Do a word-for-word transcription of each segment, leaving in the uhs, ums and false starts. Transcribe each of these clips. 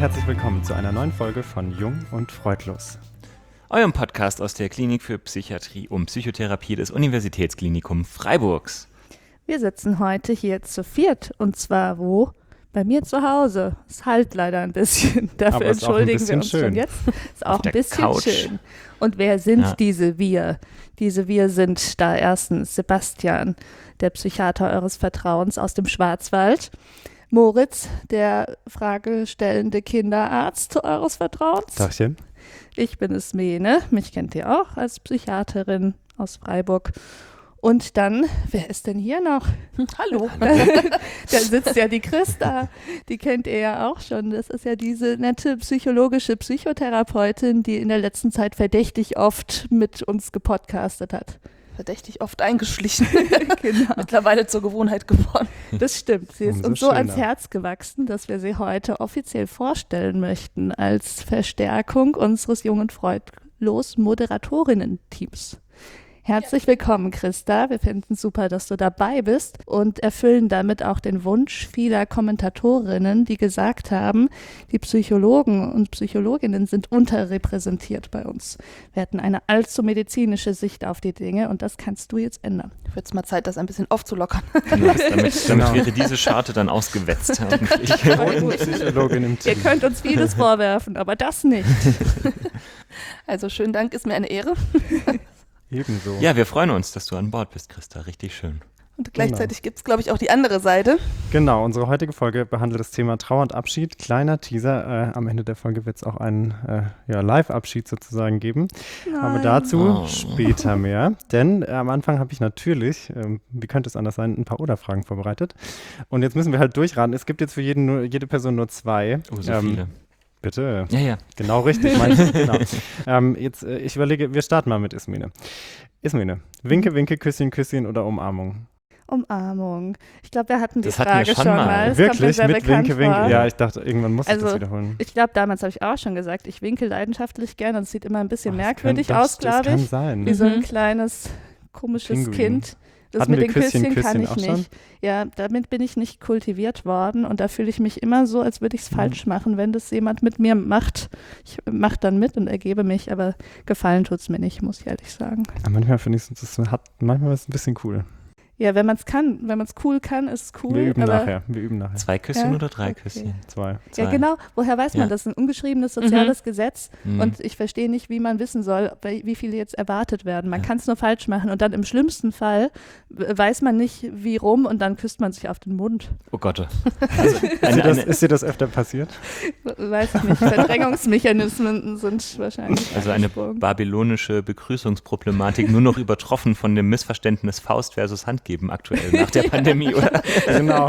herzlich willkommen zu einer neuen Folge von Jung und Freudlos. Eurem Podcast aus der Klinik für Psychiatrie und Psychotherapie des Universitätsklinikums Freiburgs. Wir sitzen heute hier zu viert und zwar wo? Bei mir zu Hause. Es halt leider ein bisschen. Dafür Aber entschuldigen ist auch ein wir uns schön. schon jetzt. Ist auch Auf ein der bisschen Couch. schön. Und wer sind Ja. diese wir? Diese wir sind da erstens Sebastian, der Psychiater eures Vertrauens aus dem Schwarzwald. Moritz, der fragestellende Kinderarzt eures Vertrauens. Tagchen. Ich bin Ismene, mich kennt ihr auch als Psychiaterin aus Freiburg. Und dann, wer ist denn hier noch? Hallo. Da sitzt ja die Christa, die kennt ihr ja auch schon. Das ist ja diese nette psychologische Psychotherapeutin, die in der letzten Zeit verdächtig oft mit uns gepodcastet hat. Verdächtig oft eingeschlichen. Genau. Mittlerweile zur Gewohnheit geworden. Das stimmt. Sie ist Umso uns so ans schöner. Herz gewachsen, dass wir sie heute offiziell vorstellen möchten als Verstärkung unseres Jung und Freudlos Moderatorinnen-Teams. Herzlich willkommen, Christa. Wir finden super, dass du dabei bist und erfüllen damit auch den Wunsch vieler Kommentatorinnen, die gesagt haben, die Psychologen und Psychologinnen sind unterrepräsentiert bei uns. Wir hatten eine allzu medizinische Sicht auf die Dinge und das kannst du jetzt ändern. Wird es mal Zeit, das ein bisschen aufzulockern. Genau, damit damit Genau. wäre diese Scharte dann ausgewetzt. hoffentlich. Und Psychologin im Ihr Team. könnt uns vieles vorwerfen, aber das nicht. Also schönen Dank, ist mir eine Ehre. Ebenso. Ja, wir freuen uns, dass du an Bord bist, Christa. Richtig schön. Und gleichzeitig gibt es, glaube ich, auch die andere Seite. Genau, unsere heutige Folge behandelt das Thema Trauer und Abschied. Kleiner Teaser, äh, am Ende der Folge wird es auch einen äh, ja, Live-Abschied sozusagen geben. Aber dazu Oh. später mehr. Denn äh, am Anfang habe ich natürlich, ähm, wie könnte es anders sein, ein paar Oder-Fragen vorbereitet. Und jetzt müssen wir halt durchraten. Es gibt jetzt für jeden nur, jede Person nur zwei. Oh, so Ähm, viele. Bitte. Ja, ja. Genau richtig, meinst du? Genau. Ähm, jetzt, äh, ich überlege, wir starten mal mit Ismene. Ismene, Winke, Winke, Küsschen, Küsschen oder Umarmung? Umarmung. Ich glaube, wir hatten die Das hatten wir Frage schon schon mal. mal. Das kommt mir Wirklich? sehr Mit bekannt Winke, Winke? vor. Ja, ich dachte, irgendwann muss ich Also, das wiederholen. Ich glaube, damals habe ich auch schon gesagt, ich winke leidenschaftlich gerne und es sieht immer ein bisschen Ach, merkwürdig das kann, aus, das, das glaube kann ich. sein. Wie so ein Mhm. kleines, komisches Pinguin. Kind. Das Hatten mit wir den Küsschen, Küsschen kann Küsschen ich auch nicht. schon? Ja, damit bin ich nicht kultiviert worden und da fühle ich mich immer so, als würde ich es Mhm. falsch machen, wenn das jemand mit mir macht. Ich mache dann mit und ergebe mich, aber gefallen tut es mir nicht, muss ich ehrlich sagen. Aber manchmal finde ich es, das hat, manchmal ist es ein bisschen cool. Ja, wenn man es kann, wenn man es cool kann, ist es cool. wir üben aber nachher, wir üben nachher. Zwei Küsschen Ja, oder drei okay. Küsschen? Zwei. Zwei. Ja, genau. Woher weiß man Ja. das? Ist ein ungeschriebenes soziales Gesetz. Mhm. Und ich verstehe nicht, wie man wissen soll, bei- wie viele jetzt erwartet werden. Man Ja. kann es nur falsch machen. Und dann im schlimmsten Fall w- weiß man nicht, wie rum und dann küsst man sich auf den Mund. Oh Gott. Also Ist, dir eine, das, eine, ist dir das öfter passiert? W- Weiß ich nicht. Verdrängungsmechanismen sind wahrscheinlich also eine angesprungen. babylonische Begrüßungsproblematik, nur noch übertroffen von dem Missverständnis Faust versus Handgeben aktuell nach der Pandemie, oder? Genau.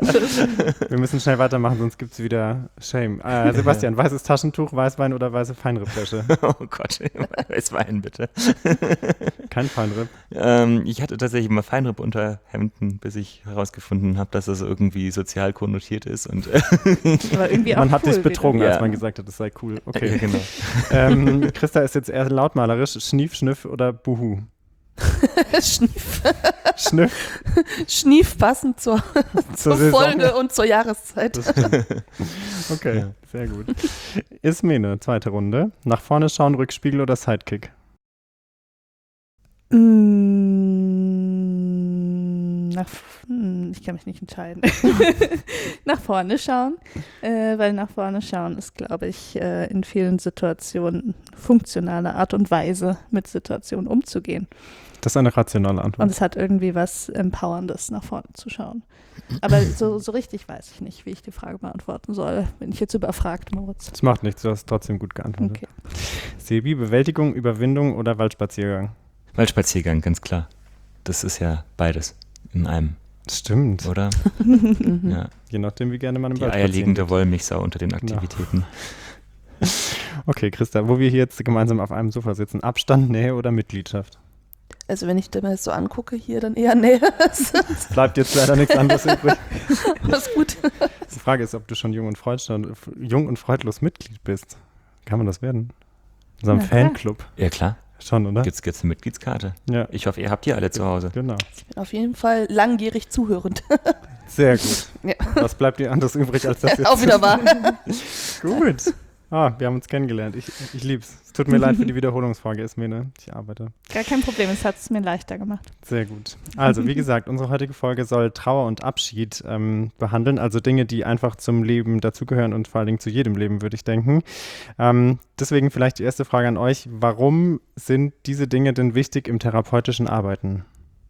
Wir müssen schnell weitermachen, sonst gibt es wieder Shame. Äh, Sebastian, weißes Taschentuch, Weißwein oder weiße Feinrippwäsche? Oh Gott, Weißwein bitte. Kein Feinripp. Ähm, ich hatte tatsächlich mal Feinripp-Unterhemden, bis ich herausgefunden habe, dass das irgendwie sozial konnotiert ist. Und, äh, Aber irgendwie auch Man hat cool dich betrogen, wieder. als Ja. man gesagt hat, es sei cool. ja, Okay. genau. ähm, Christa ist jetzt eher lautmalerisch. Schnief, Schniff oder Buhu? Schnief, Schniff Schnief passend zur, zur Saison. Folge und zur Jahreszeit. Das stimmt. Okay, Ja. sehr gut. Ismene, zweite Runde. Nach vorne schauen, Rückspiegel oder Sidekick? Mm, nach, hm, ich kann mich nicht entscheiden. Nach vorne schauen, äh, weil nach vorne schauen ist, glaube ich, äh, in vielen Situationen funktionale Art und Weise, mit Situationen umzugehen. Das ist eine rationale Und Antwort. es hat irgendwie was Empowerndes, nach vorne zu schauen. Aber so, so richtig weiß ich nicht, wie ich die Frage beantworten soll. Bin ich jetzt überfragt, Moritz? Das macht nichts, du hast trotzdem gut geantwortet. Okay. Sebi, Bewältigung, Überwindung oder Waldspaziergang? Waldspaziergang, ganz klar. Das ist ja beides in einem, Stimmt. oder? Mhm. Ja. Je nachdem, wie gerne man im Die Wald spazieren eierlegende geht. Wollmilchsau unter den Aktivitäten. Okay, Christa, wo wir hier jetzt gemeinsam auf einem Sofa sitzen, Abstand, Nähe oder Mitgliedschaft? Also wenn ich mir das so angucke, hier dann eher näher. Es bleibt jetzt leider nichts anderes übrig. Alles gut. Die Frage ist, ob du schon jung und, freudlos, jung und freudlos Mitglied bist. Kann man das werden? In unserem Na klar. Fanclub. Ja klar, Schon, oder? gibt's jetzt eine Mitgliedskarte. Ja, Ich hoffe, ihr habt die alle zu Hause. genau. Ich bin auf jeden Fall langjährig zuhörend. Sehr gut. Ja. Was bleibt dir anderes übrig, als das jetzt Auch wieder wahr. Gut. Ah, wir haben uns kennengelernt. Ich, ich lieb's. Es tut mir leid für die Wiederholungsfrage, Ismene. Ich arbeite. Gar kein Problem, es hat es mir leichter gemacht. Sehr gut. Also, wie gesagt, unsere heutige Folge soll Trauer und Abschied ähm, behandeln. Also Dinge, die einfach zum Leben dazugehören und vor allen Dingen zu jedem Leben, würde ich denken. Ähm, deswegen vielleicht die erste Frage an euch. Warum sind diese Dinge denn wichtig im therapeutischen Arbeiten?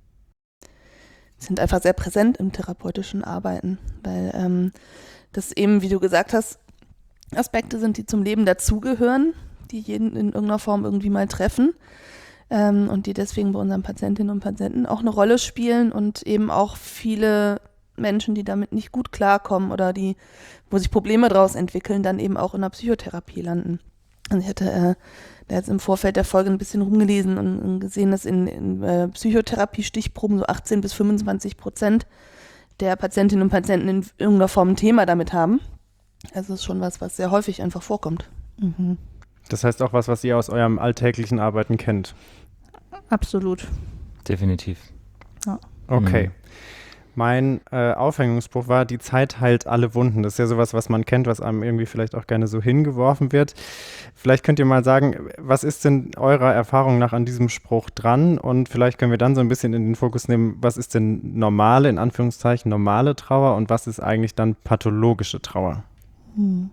Sind einfach sehr präsent im therapeutischen Arbeiten, weil ähm, das eben, wie du gesagt hast, Aspekte sind, die zum Leben dazugehören, die jeden in irgendeiner Form irgendwie mal treffen ähm, und die deswegen bei unseren Patientinnen und Patienten auch eine Rolle spielen und eben auch viele Menschen, die damit nicht gut klarkommen oder die, wo sich Probleme daraus entwickeln, dann eben auch in der Psychotherapie landen. Und ich hatte äh, da jetzt im Vorfeld der Folge ein bisschen rumgelesen und, und gesehen, dass in, in äh, Psychotherapie-Stichproben so achtzehn bis fünfundzwanzig Prozent der Patientinnen und Patienten in irgendeiner Form ein Thema damit haben. Also das ist schon was, was sehr häufig einfach vorkommt. Mhm. Das heißt auch was, was ihr aus eurem alltäglichen Arbeiten kennt. Absolut. Definitiv. Okay. Mhm. Mein äh, Aufhängungsspruch war, die Zeit heilt alle Wunden. Das ist ja sowas, was man kennt, was einem irgendwie vielleicht auch gerne so hingeworfen wird. Vielleicht könnt ihr mal sagen, was ist denn eurer Erfahrung nach an diesem Spruch dran? Und vielleicht können wir dann so ein bisschen in den Fokus nehmen, was ist denn normale, in Anführungszeichen, normale Trauer und was ist eigentlich dann pathologische Trauer? Hm.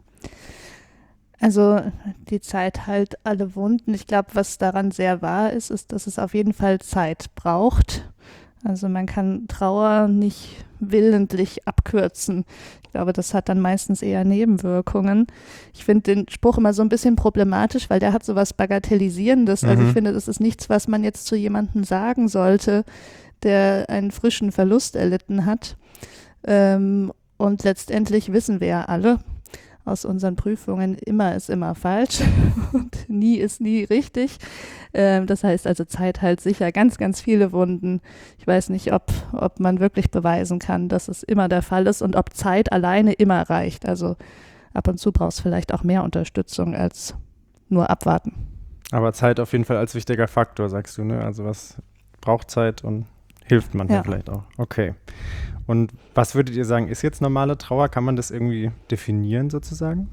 Also die Zeit heilt alle Wunden. Ich glaube, was daran sehr wahr ist, ist, dass es auf jeden Fall Zeit braucht. Also man kann Trauer nicht willentlich abkürzen. Ich glaube, das hat dann meistens eher Nebenwirkungen. Ich finde den Spruch immer so ein bisschen problematisch, weil der hat so was Bagatellisierendes. Also Mhm. ich finde, das ist nichts, was man jetzt zu jemandem sagen sollte, der einen frischen Verlust erlitten hat. Ähm, und letztendlich wissen wir ja alle aus unseren Prüfungen, immer ist immer falsch und nie ist nie richtig. Ähm, das heißt also, Zeit heilt sicher ganz, ganz viele Wunden. Ich weiß nicht, ob, ob man wirklich beweisen kann, dass es immer der Fall ist und ob Zeit alleine immer reicht. Also ab und zu brauchst du vielleicht auch mehr Unterstützung als nur abwarten. Aber Zeit auf jeden Fall als wichtiger Faktor, sagst du, ne? Also was braucht Zeit und hilft manchmal Ja. vielleicht auch. Okay. Und was würdet ihr sagen, ist jetzt normale Trauer? Kann man das irgendwie definieren sozusagen?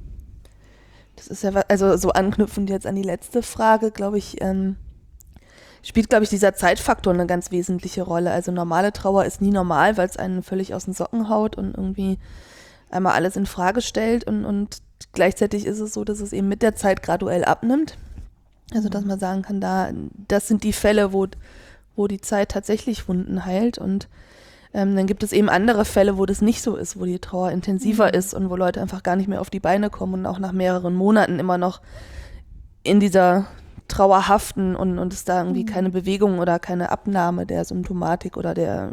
Das ist ja, wa- also so anknüpfend jetzt an die letzte Frage, glaube ich, ähm, spielt, glaube ich, dieser Zeitfaktor eine ganz wesentliche Rolle. Also normale Trauer ist nie normal, weil es einen völlig aus den Socken haut und irgendwie einmal alles in Frage stellt und, und gleichzeitig ist es so, dass es eben mit der Zeit graduell abnimmt. Also dass man sagen kann, da, das sind die Fälle, wo, wo die Zeit tatsächlich Wunden heilt und Ähm, dann gibt es eben andere Fälle, wo das nicht so ist, wo die Trauer intensiver Mhm. ist und wo Leute einfach gar nicht mehr auf die Beine kommen und auch nach mehreren Monaten immer noch in dieser Trauer haften und, und es da irgendwie Mhm. keine Bewegung oder keine Abnahme der Symptomatik oder der,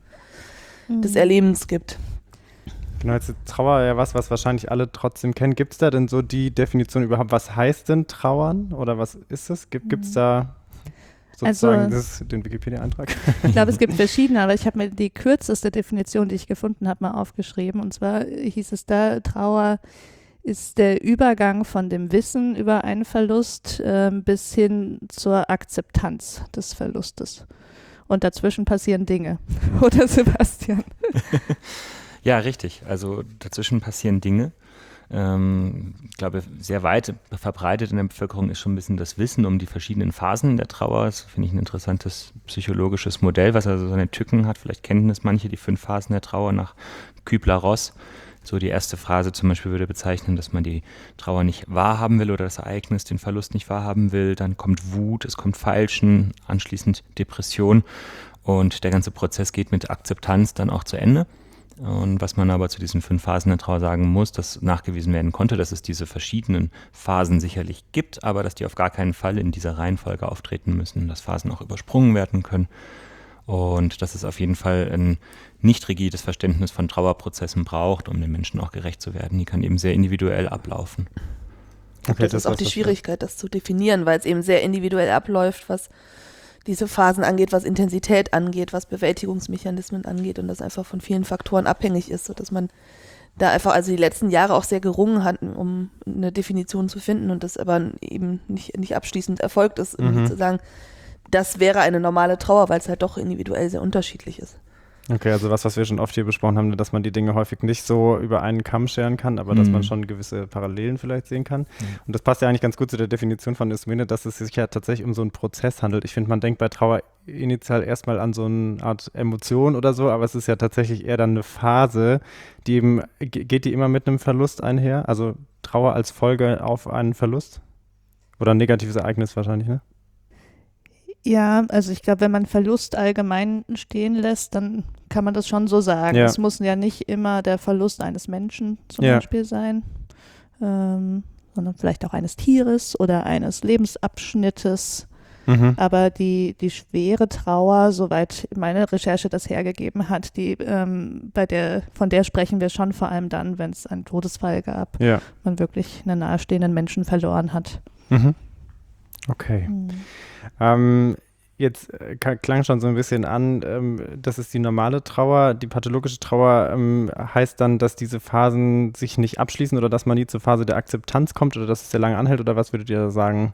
des Mhm. Erlebens gibt. Genau, jetzt ist Trauer ja was, was wahrscheinlich alle trotzdem kennen. Gibt es da denn so die Definition überhaupt, was heißt denn Trauern oder was ist es? Gibt es da sozusagen Also- das, den Wikipedia-Eintrag? Ich glaube, es gibt verschiedene, aber ich habe mir die kürzeste Definition, die ich gefunden habe, mal aufgeschrieben. Und zwar hieß es da, Trauer ist der Übergang von dem Wissen über einen Verlust ähm, bis hin zur Akzeptanz des Verlustes. Und dazwischen passieren Dinge. Oder Sebastian? Ja, richtig. Also dazwischen passieren Dinge. Ähm, ich glaube, sehr weit verbreitet in der Bevölkerung ist schon ein bisschen das Wissen um die verschiedenen Phasen der Trauer. Das finde ich ein interessantes psychologisches Modell, was also seine Tücken hat. Vielleicht kennen das manche, die fünf Phasen der Trauer nach Kübler-Ross. So die erste Phase zum Beispiel würde bezeichnen, dass man die Trauer nicht wahrhaben will oder das Ereignis, den Verlust nicht wahrhaben will. Dann kommt Wut, es kommt Feilschen, anschließend Depression und der ganze Prozess geht mit Akzeptanz dann auch zu Ende. Und was man aber zu diesen fünf Phasen der Trauer sagen muss, dass nachgewiesen werden konnte, dass es diese verschiedenen Phasen sicherlich gibt, aber dass die auf gar keinen Fall in dieser Reihenfolge auftreten müssen, dass Phasen auch übersprungen werden können. Und dass es auf jeden Fall ein nicht rigides Verständnis von Trauerprozessen braucht, um den Menschen auch gerecht zu werden. Die kann eben sehr individuell ablaufen. Okay, das ist auch was, die was- Schwierigkeit, das zu definieren, weil es eben sehr individuell abläuft, was diese Phasen angeht, was Intensität angeht, was Bewältigungsmechanismen angeht und das einfach von vielen Faktoren abhängig ist, sodass man da einfach also die letzten Jahre auch sehr gerungen hat, um eine Definition zu finden und das aber eben nicht, nicht abschließend erfolgt ist, irgendwie Mhm. zu sagen, das wäre eine normale Trauer, weil es halt doch individuell sehr unterschiedlich ist. Okay, also was, was wir schon oft hier besprochen haben, dass man die Dinge häufig nicht so über einen Kamm scheren kann, aber mhm. dass man schon gewisse Parallelen vielleicht sehen kann. Mhm. Und das passt ja eigentlich ganz gut zu der Definition von Ismene, dass es sich ja tatsächlich um so einen Prozess handelt. Ich finde, man denkt bei Trauer initial erstmal an so eine Art Emotion oder so, aber es ist ja tatsächlich eher dann eine Phase, die eben, geht die immer mit einem Verlust einher? Also Trauer als Folge auf einen Verlust? Oder ein negatives Ereignis wahrscheinlich, ne? Ja, also ich glaube, wenn man Verlust allgemein stehen lässt, dann kann man das schon so sagen. Ja. Es muss ja nicht immer der Verlust eines Menschen zum Ja. Beispiel sein, ähm, sondern vielleicht auch eines Tieres oder eines Lebensabschnittes. Mhm. Aber die, die schwere Trauer, soweit meine Recherche das hergegeben hat, die, ähm, bei der, von der sprechen wir schon vor allem dann, wenn es einen Todesfall gab, Ja. man wirklich einen nahestehenden Menschen verloren hat. Mhm. Okay. Mhm. Ähm, jetzt äh, klang schon so ein bisschen an, ähm, das ist die normale Trauer. Die pathologische Trauer ähm, heißt dann, dass diese Phasen sich nicht abschließen oder dass man nie zur Phase der Akzeptanz kommt oder dass es sehr lange anhält, oder was würdet ihr da sagen?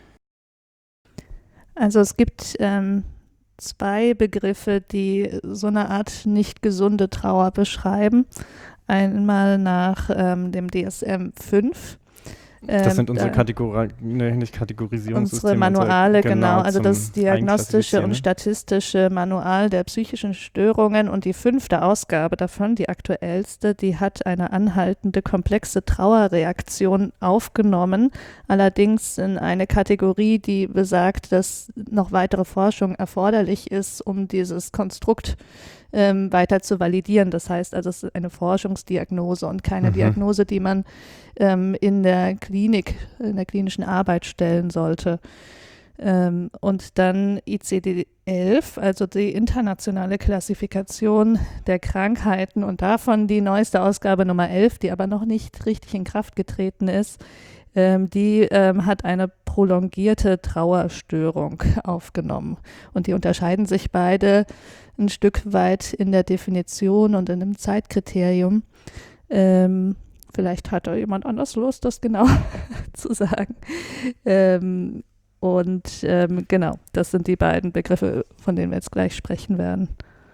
Also es gibt ähm, zwei Begriffe, die so eine Art nicht gesunde Trauer beschreiben. Einmal nach ähm, dem D S M fünf. Das sind unsere äh, Kategori- ne, nicht Kategorisierungssysteme. Unsere Manuale, unsere, genau, also zum das diagnostische und Einklassifizieren. statistische Manual der psychischen Störungen, und die fünfte Ausgabe davon, die aktuellste, die hat eine anhaltende komplexe Trauerreaktion aufgenommen, allerdings in eine Kategorie, die besagt, dass noch weitere Forschung erforderlich ist, um dieses Konstrukt ähm, weiter zu validieren. Das heißt also, es ist eine Forschungsdiagnose und keine Mhm. Diagnose, die man ähm, in der Klinik, in der klinischen Arbeit stellen sollte. Ähm, und dann I C D elf, also die internationale Klassifikation der Krankheiten, und davon die neueste Ausgabe Nummer elf, die aber noch nicht richtig in Kraft getreten ist, ähm, die ähm, hat eine prolongierte Trauerstörung aufgenommen. Und die unterscheiden sich beide ein Stück weit in der Definition und in dem Zeitkriterium. Ähm, vielleicht hat da jemand anders Lust, das genau zu sagen. Ähm, und ähm, genau, das sind die beiden Begriffe, von denen wir jetzt gleich sprechen werden.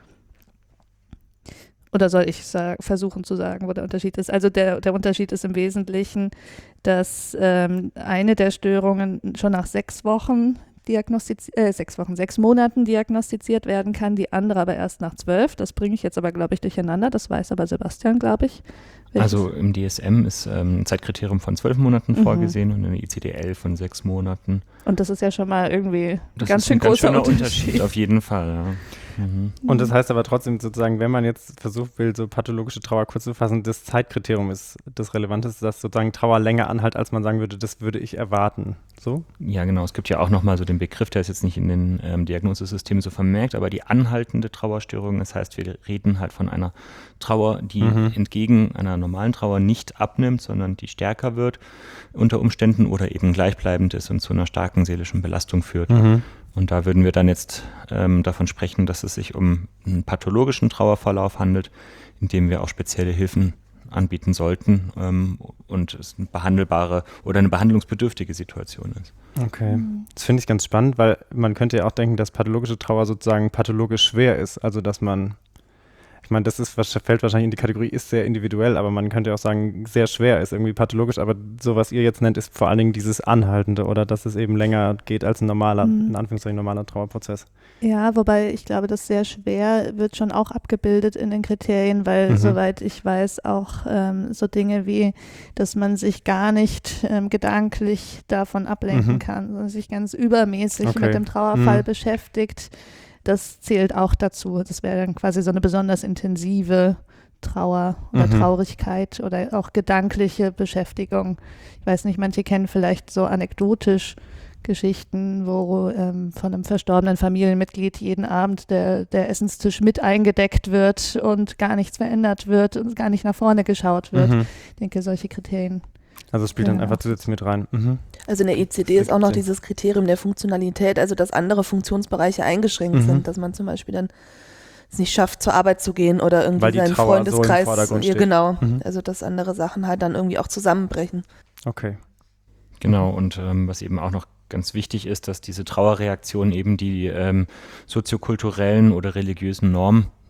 Oder soll ich sag, versuchen zu sagen, wo der Unterschied ist? Also der, der Unterschied ist im Wesentlichen, dass ähm, eine der Störungen schon nach sechs Wochen diagnostiziert, äh, sechs Wochen, sechs Monaten diagnostiziert werden kann, die andere aber erst nach zwölf. Das bringe ich jetzt aber, glaube ich, durcheinander. Das weiß aber Sebastian, glaube ich. Also im D S M ist ähm, ein Zeitkriterium von zwölf Monaten Mhm. vorgesehen und in der I C D elf von sechs Monaten. Und das ist ja schon mal irgendwie Das ganz ist schön ein ganz großer schöner Unterschied. Unterschied, auf jeden Fall. Ja. Mhm. Und das heißt aber trotzdem sozusagen, wenn man jetzt versucht will, so pathologische Trauer kurz zu fassen, das Zeitkriterium ist das Relevanteste, dass sozusagen Trauer länger anhält, als man sagen würde, das würde ich erwarten. So? Ja, genau. Es gibt ja auch nochmal so den Begriff, der ist jetzt nicht in den ähm, Diagnosesystemen so vermerkt, aber die anhaltende Trauerstörung, das heißt, wir reden halt von einer Trauer, die Mhm. entgegen einer normalen Trauer nicht abnimmt, sondern die stärker wird unter Umständen oder eben gleichbleibend ist und zu einer starken seelischen Belastung führt. Mhm. Und da würden wir dann jetzt ähm, davon sprechen, dass es sich um einen pathologischen Trauerverlauf handelt, in dem wir auch spezielle Hilfen anbieten sollten ähm, und es eine behandelbare oder eine behandlungsbedürftige Situation ist. Okay. Das finde ich ganz spannend, weil man könnte ja auch denken, dass pathologische Trauer sozusagen pathologisch schwer ist. Also dass man, ich meine, das ist, was fällt wahrscheinlich in die Kategorie, ist sehr individuell, aber man könnte auch sagen, sehr schwer ist irgendwie pathologisch, aber so, was ihr jetzt nennt, ist vor allen Dingen dieses Anhaltende oder dass es eben länger geht als ein normaler, Mhm. in Anführungszeichen normaler Trauerprozess. Ja, wobei ich glaube, das sehr schwer wird schon auch abgebildet in den Kriterien, weil Mhm. soweit ich weiß, auch ähm, so Dinge wie, dass man sich gar nicht ähm, gedanklich davon ablenken Mhm. kann, sondern sich ganz übermäßig Okay. mit dem Trauerfall Mhm. beschäftigt. Das zählt auch dazu. Das wäre dann quasi so eine besonders intensive Trauer oder Mhm. Traurigkeit oder auch gedankliche Beschäftigung. Ich weiß nicht, manche kennen vielleicht so anekdotisch Geschichten, wo ähm, von einem verstorbenen Familienmitglied jeden Abend der, der Essenstisch mit eingedeckt wird und gar nichts verändert wird und gar nicht nach vorne geschaut wird. Mhm. Ich denke, solche Kriterien. Also es spielt dann Ja. einfach zusätzlich mit rein. Mhm. Also in der E C D Das ist auch noch ergibt Sinn. dieses Kriterium der Funktionalität, also dass andere Funktionsbereiche eingeschränkt Mhm. sind, dass man zum Beispiel dann es nicht schafft, zur Arbeit zu gehen oder irgendwie Weil die seinen Trauer so im Freundeskreis. Vordergrund ja, steht. genau. Mhm. Also dass andere Sachen halt dann irgendwie auch zusammenbrechen. Okay. Genau, und ähm, was eben auch noch ganz wichtig ist, dass diese Trauerreaktion eben die ähm, soziokulturellen oder religiösen Normen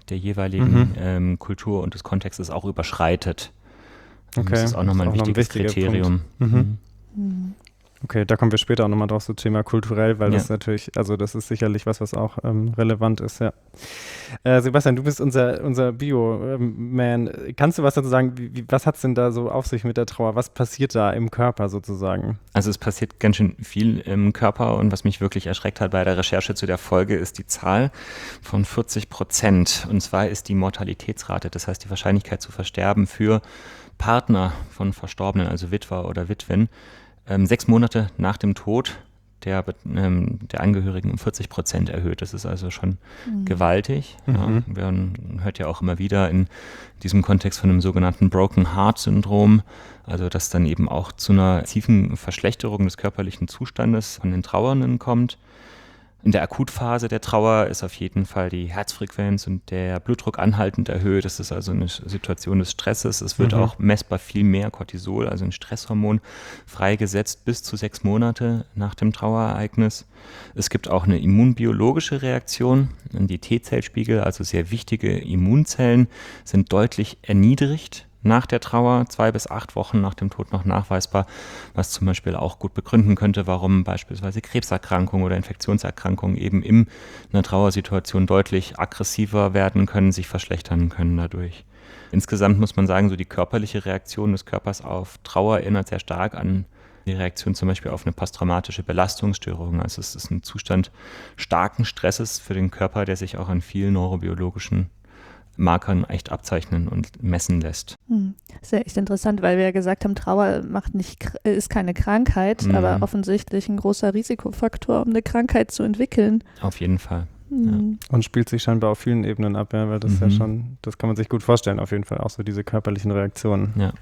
der jeweiligen Mhm. ähm, Kultur und des Kontextes auch überschreitet. Also Okay, das ist auch nochmal ein das ist auch noch ein wichtiges wichtiger Kriterium. Punkt. Mhm. Mhm. Okay, da kommen wir später auch nochmal drauf, so Thema kulturell, weil Ja. das natürlich, also das ist sicherlich was, was auch ähm, relevant ist, ja. Äh, Sebastian, du bist unser, unser Bio-Man. Kannst du was dazu sagen, wie, wie, was hat es denn da so auf sich mit der Trauer? Was passiert da im Körper sozusagen? Also es passiert ganz schön viel im Körper und was mich wirklich erschreckt hat bei der Recherche zu der Folge ist die Zahl von vierzig Prozent. Und zwar ist die Mortalitätsrate, das heißt die Wahrscheinlichkeit zu versterben für Partner von Verstorbenen, also Witwer oder Witwen, ähm, sechs Monate nach dem Tod der, ähm, der Angehörigen um vierzig Prozent erhöht. Das ist also schon Mhm. gewaltig. Mhm. Ja. Man hört ja auch immer wieder in diesem Kontext von einem sogenannten Broken Heart Syndrom, also dass dann eben auch zu einer tiefen Verschlechterung des körperlichen Zustandes von den Trauernden kommt. In der Akutphase der Trauer ist auf jeden Fall die Herzfrequenz und der Blutdruck anhaltend erhöht. Das ist also eine Situation des Stresses. Es wird Mhm. auch messbar viel mehr Cortisol, also ein Stresshormon, freigesetzt bis zu sechs Monate nach dem Trauerereignis. Es gibt auch eine immunbiologische Reaktion. Die T-Zellspiegel, also sehr wichtige Immunzellen, sind deutlich erniedrigt nach der Trauer, zwei bis acht Wochen nach dem Tod noch nachweisbar, was zum Beispiel auch gut begründen könnte, warum beispielsweise Krebserkrankungen oder Infektionserkrankungen eben in einer Trauersituation deutlich aggressiver werden können, sich verschlechtern können dadurch. Insgesamt muss man sagen, so die körperliche Reaktion des Körpers auf Trauer erinnert sehr stark an die Reaktion zum Beispiel auf eine posttraumatische Belastungsstörung. Also es ist ein Zustand starken Stresses für den Körper, der sich auch an vielen neurobiologischen Markern echt abzeichnen und messen lässt. Hm. Das ist ja echt interessant, weil wir ja gesagt haben, Trauer macht nicht, ist keine Krankheit, Mhm. aber offensichtlich ein großer Risikofaktor, um eine Krankheit zu entwickeln. Auf jeden Fall. Hm. Und spielt sich scheinbar auf vielen Ebenen ab, ja, weil das ja Mhm. schon, das kann man sich gut vorstellen, auf jeden Fall, auch so diese körperlichen Reaktionen. Ja.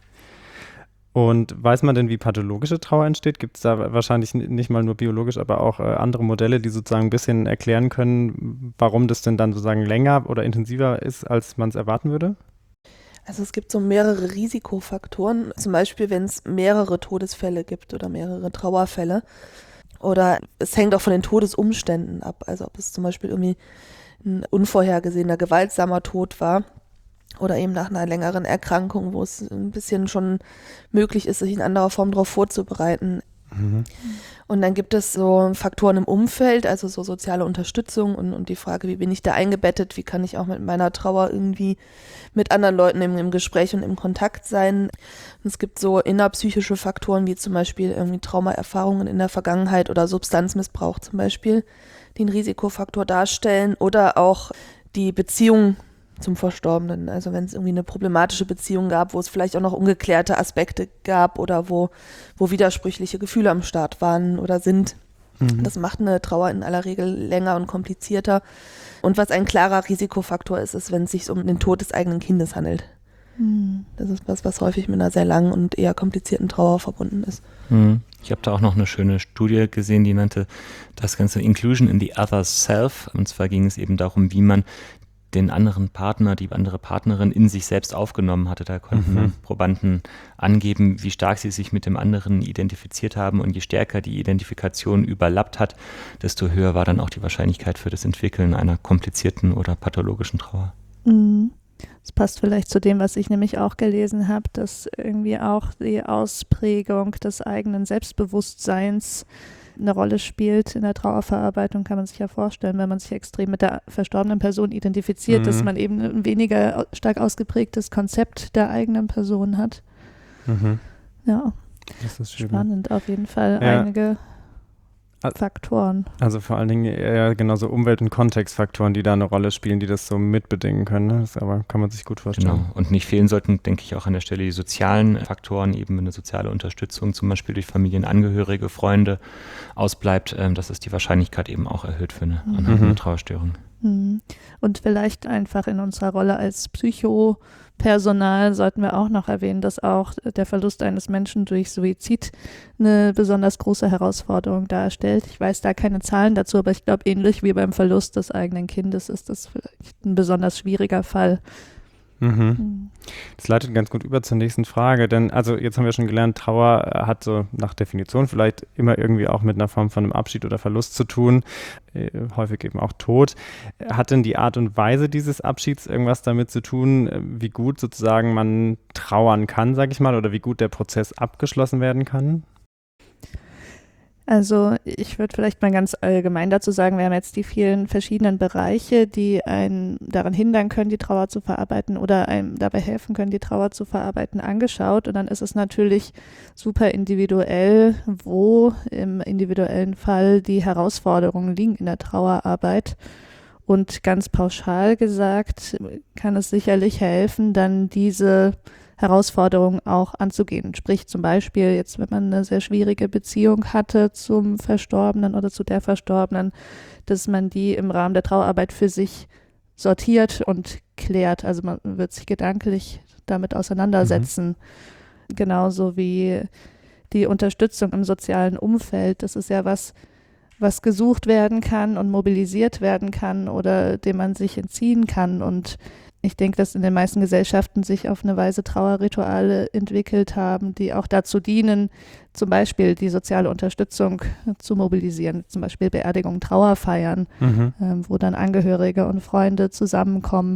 Und weiß man denn, wie pathologische Trauer entsteht? Gibt es da wahrscheinlich n- nicht mal nur biologisch, aber auch äh, andere Modelle, die sozusagen ein bisschen erklären können, warum das denn dann sozusagen länger oder intensiver ist, als man es erwarten würde? Also es gibt so mehrere Risikofaktoren, zum Beispiel wenn es mehrere Todesfälle gibt oder mehrere Trauerfälle. Oder es hängt auch von den Todesumständen ab, also ob es zum Beispiel irgendwie ein unvorhergesehener, gewaltsamer Tod war oder eben nach einer längeren Erkrankung, wo es ein bisschen schon möglich ist, sich in anderer Form darauf vorzubereiten. Mhm. Und dann gibt es so Faktoren im Umfeld, also so soziale Unterstützung und, und die Frage, wie bin ich da eingebettet, wie kann ich auch mit meiner Trauer irgendwie mit anderen Leuten im, im Gespräch und im Kontakt sein. Und es gibt so innerpsychische Faktoren, wie zum Beispiel irgendwie Traumaerfahrungen in der Vergangenheit oder Substanzmissbrauch zum Beispiel, die einen Risikofaktor darstellen oder auch die Beziehung zum Verstorbenen. Also wenn es irgendwie eine problematische Beziehung gab, wo es vielleicht auch noch ungeklärte Aspekte gab oder wo, wo widersprüchliche Gefühle am Start waren oder sind. Mhm. Das macht eine Trauer in aller Regel länger und komplizierter. Und was ein klarer Risikofaktor ist, ist, wenn es sich um den Tod des eigenen Kindes handelt. Hm. Das ist was, was häufig mit einer sehr langen und eher komplizierten Trauer verbunden ist. Mhm. Ich habe da auch noch eine schöne Studie gesehen, die nannte das Ganze Inclusion in the Other Self. Und zwar ging es eben darum, wie man den anderen Partner, die andere Partnerin in sich selbst aufgenommen hatte. Da konnten Mhm. Probanden angeben, wie stark sie sich mit dem anderen identifiziert haben. Und je stärker die Identifikation überlappt hat, desto höher war dann auch die Wahrscheinlichkeit für das Entwickeln einer komplizierten oder pathologischen Trauer. Hm. Das passt vielleicht zu dem, was ich nämlich auch gelesen habe, dass irgendwie auch die Ausprägung des eigenen Selbstbewusstseins eine Rolle spielt in der Trauerverarbeitung, kann man sich ja vorstellen, wenn man sich extrem mit der verstorbenen Person identifiziert, Mhm. dass man eben ein weniger stark ausgeprägtes Konzept der eigenen Person hat. Mhm. Ja, Das ist schön. spannend auf jeden Fall. Ja. Einige Al- Faktoren. Also vor allen Dingen eher genauso Umwelt- und Kontextfaktoren, die da eine Rolle spielen, die das so mitbedingen können. Ne? Das aber kann man sich gut vorstellen. Genau. Und nicht fehlen sollten, denke ich, auch an der Stelle die sozialen Faktoren, eben wenn eine soziale Unterstützung zum Beispiel durch Familienangehörige, Freunde ausbleibt, ähm, dass es die Wahrscheinlichkeit eben auch erhöht für eine Mhm. anhaltende Trauerstörung. Hm. Und vielleicht einfach in unserer Rolle als Psychopersonal sollten wir auch noch erwähnen, dass auch der Verlust eines Menschen durch Suizid eine besonders große Herausforderung darstellt. Ich weiß da keine Zahlen dazu, aber ich glaube, ähnlich wie beim Verlust des eigenen Kindes ist das vielleicht ein besonders schwieriger Fall. Mhm. Das leitet ganz gut über zur nächsten Frage, denn also jetzt haben wir schon gelernt, Trauer hat so nach Definition vielleicht immer irgendwie auch mit einer Form von einem Abschied oder Verlust zu tun, äh, häufig eben auch Tod. Hat denn die Art und Weise dieses Abschieds irgendwas damit zu tun, wie gut sozusagen man trauern kann, sage ich mal, oder wie gut der Prozess abgeschlossen werden kann? Also ich würde vielleicht mal ganz allgemein dazu sagen, wir haben jetzt die vielen verschiedenen Bereiche, die einen daran hindern können, die Trauer zu verarbeiten oder einem dabei helfen können, die Trauer zu verarbeiten, angeschaut. Und dann ist es natürlich super individuell, wo im individuellen Fall die Herausforderungen liegen in der Trauerarbeit. Und ganz pauschal gesagt kann es sicherlich helfen, dann diese Herausforderungen auch anzugehen. Sprich zum Beispiel jetzt, wenn man eine sehr schwierige Beziehung hatte zum Verstorbenen oder zu der Verstorbenen, dass man die im Rahmen der Trauerarbeit für sich sortiert und klärt. Also man wird sich gedanklich damit auseinandersetzen. Mhm. Genauso wie die Unterstützung im sozialen Umfeld. Das ist ja was, was gesucht werden kann und mobilisiert werden kann oder dem man sich entziehen kann. Und ich denke, dass in den meisten Gesellschaften sich auf eine Weise Trauerrituale entwickelt haben, die auch dazu dienen, zum Beispiel die soziale Unterstützung zu mobilisieren, zum Beispiel Beerdigung, Trauerfeiern, mhm. ähm, wo dann Angehörige und Freunde zusammenkommen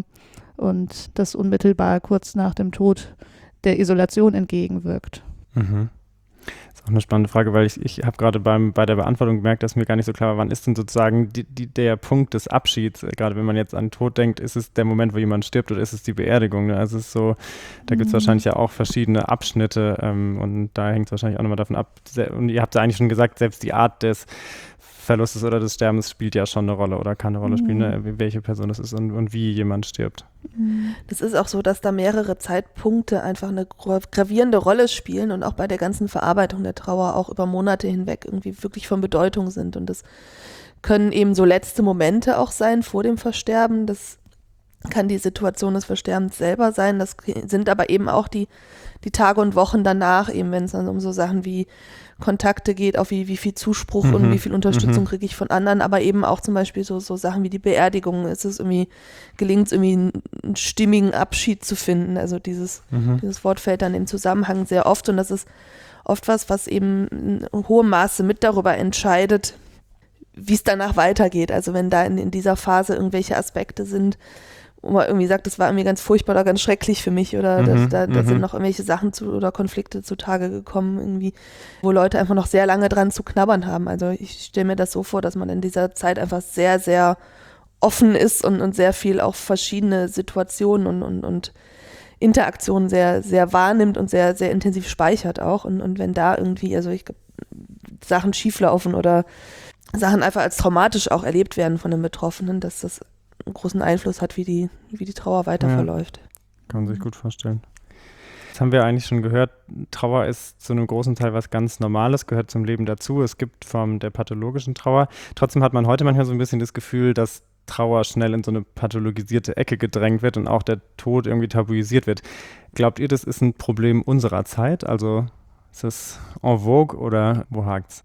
und das unmittelbar kurz nach dem Tod der Isolation entgegenwirkt. Mhm. Das ist auch eine spannende Frage, weil ich, ich habe gerade beim bei der Beantwortung gemerkt, dass mir gar nicht so klar war, wann ist denn sozusagen die, die, der Punkt des Abschieds, gerade wenn man jetzt an den Tod denkt, ist es der Moment, wo jemand stirbt oder ist es die Beerdigung? Ne? Also es ist so, da gibt es mhm. wahrscheinlich ja auch verschiedene Abschnitte ähm, und da hängt es wahrscheinlich auch nochmal davon ab, und ihr habt ja eigentlich schon gesagt, selbst die Art des Verlustes oder des Sterbens spielt ja schon eine Rolle oder kann eine Rolle spielen, ne? Welche Person das ist und, und wie jemand stirbt. Das ist auch so, dass da mehrere Zeitpunkte einfach eine gravierende Rolle spielen und auch bei der ganzen Verarbeitung der Trauer auch über Monate hinweg irgendwie wirklich von Bedeutung sind. Und das können eben so letzte Momente auch sein vor dem Versterben. Das kann die Situation des Versterbens selber sein. Das sind aber eben auch die, die Tage und Wochen danach, eben wenn es dann um so Sachen wie Kontakte geht, auch wie, wie viel Zuspruch mhm. und wie viel Unterstützung mhm. kriege ich von anderen, aber eben auch zum Beispiel so, so Sachen wie die Beerdigung. Ist es irgendwie, gelingt es irgendwie einen, einen stimmigen Abschied zu finden. Also dieses, mhm. dieses Wort fällt dann im Zusammenhang sehr oft und das ist oft was, was eben in hohem Maße mit darüber entscheidet, wie es danach weitergeht. Also wenn da in, in dieser Phase irgendwelche Aspekte sind, wo man irgendwie sagt, das war irgendwie ganz furchtbar oder ganz schrecklich für mich oder mhm, das, da, da mhm. sind noch irgendwelche Sachen zu, oder Konflikte zutage gekommen, irgendwie, wo Leute einfach noch sehr lange dran zu knabbern haben. Also ich stelle mir das so vor, dass man in dieser Zeit einfach sehr, sehr offen ist und, und sehr viel auch verschiedene Situationen und, und, und Interaktionen sehr, sehr wahrnimmt und sehr, sehr intensiv speichert auch. Und, und wenn da irgendwie, also ich glaube, Sachen schieflaufen oder Sachen einfach als traumatisch auch erlebt werden von den Betroffenen, dass das einen großen Einfluss hat, wie die, wie die Trauer weiter ja, verläuft. Kann man sich gut vorstellen. Jetzt haben wir eigentlich schon gehört, Trauer ist zu einem großen Teil was ganz Normales, gehört zum Leben dazu. Es gibt Formen der pathologischen Trauer. Trotzdem hat man heute manchmal so ein bisschen das Gefühl, dass Trauer schnell in so eine pathologisierte Ecke gedrängt wird und auch der Tod irgendwie tabuisiert wird. Glaubt ihr, das ist ein Problem unserer Zeit? Also ist das en vogue oder wo hakt's?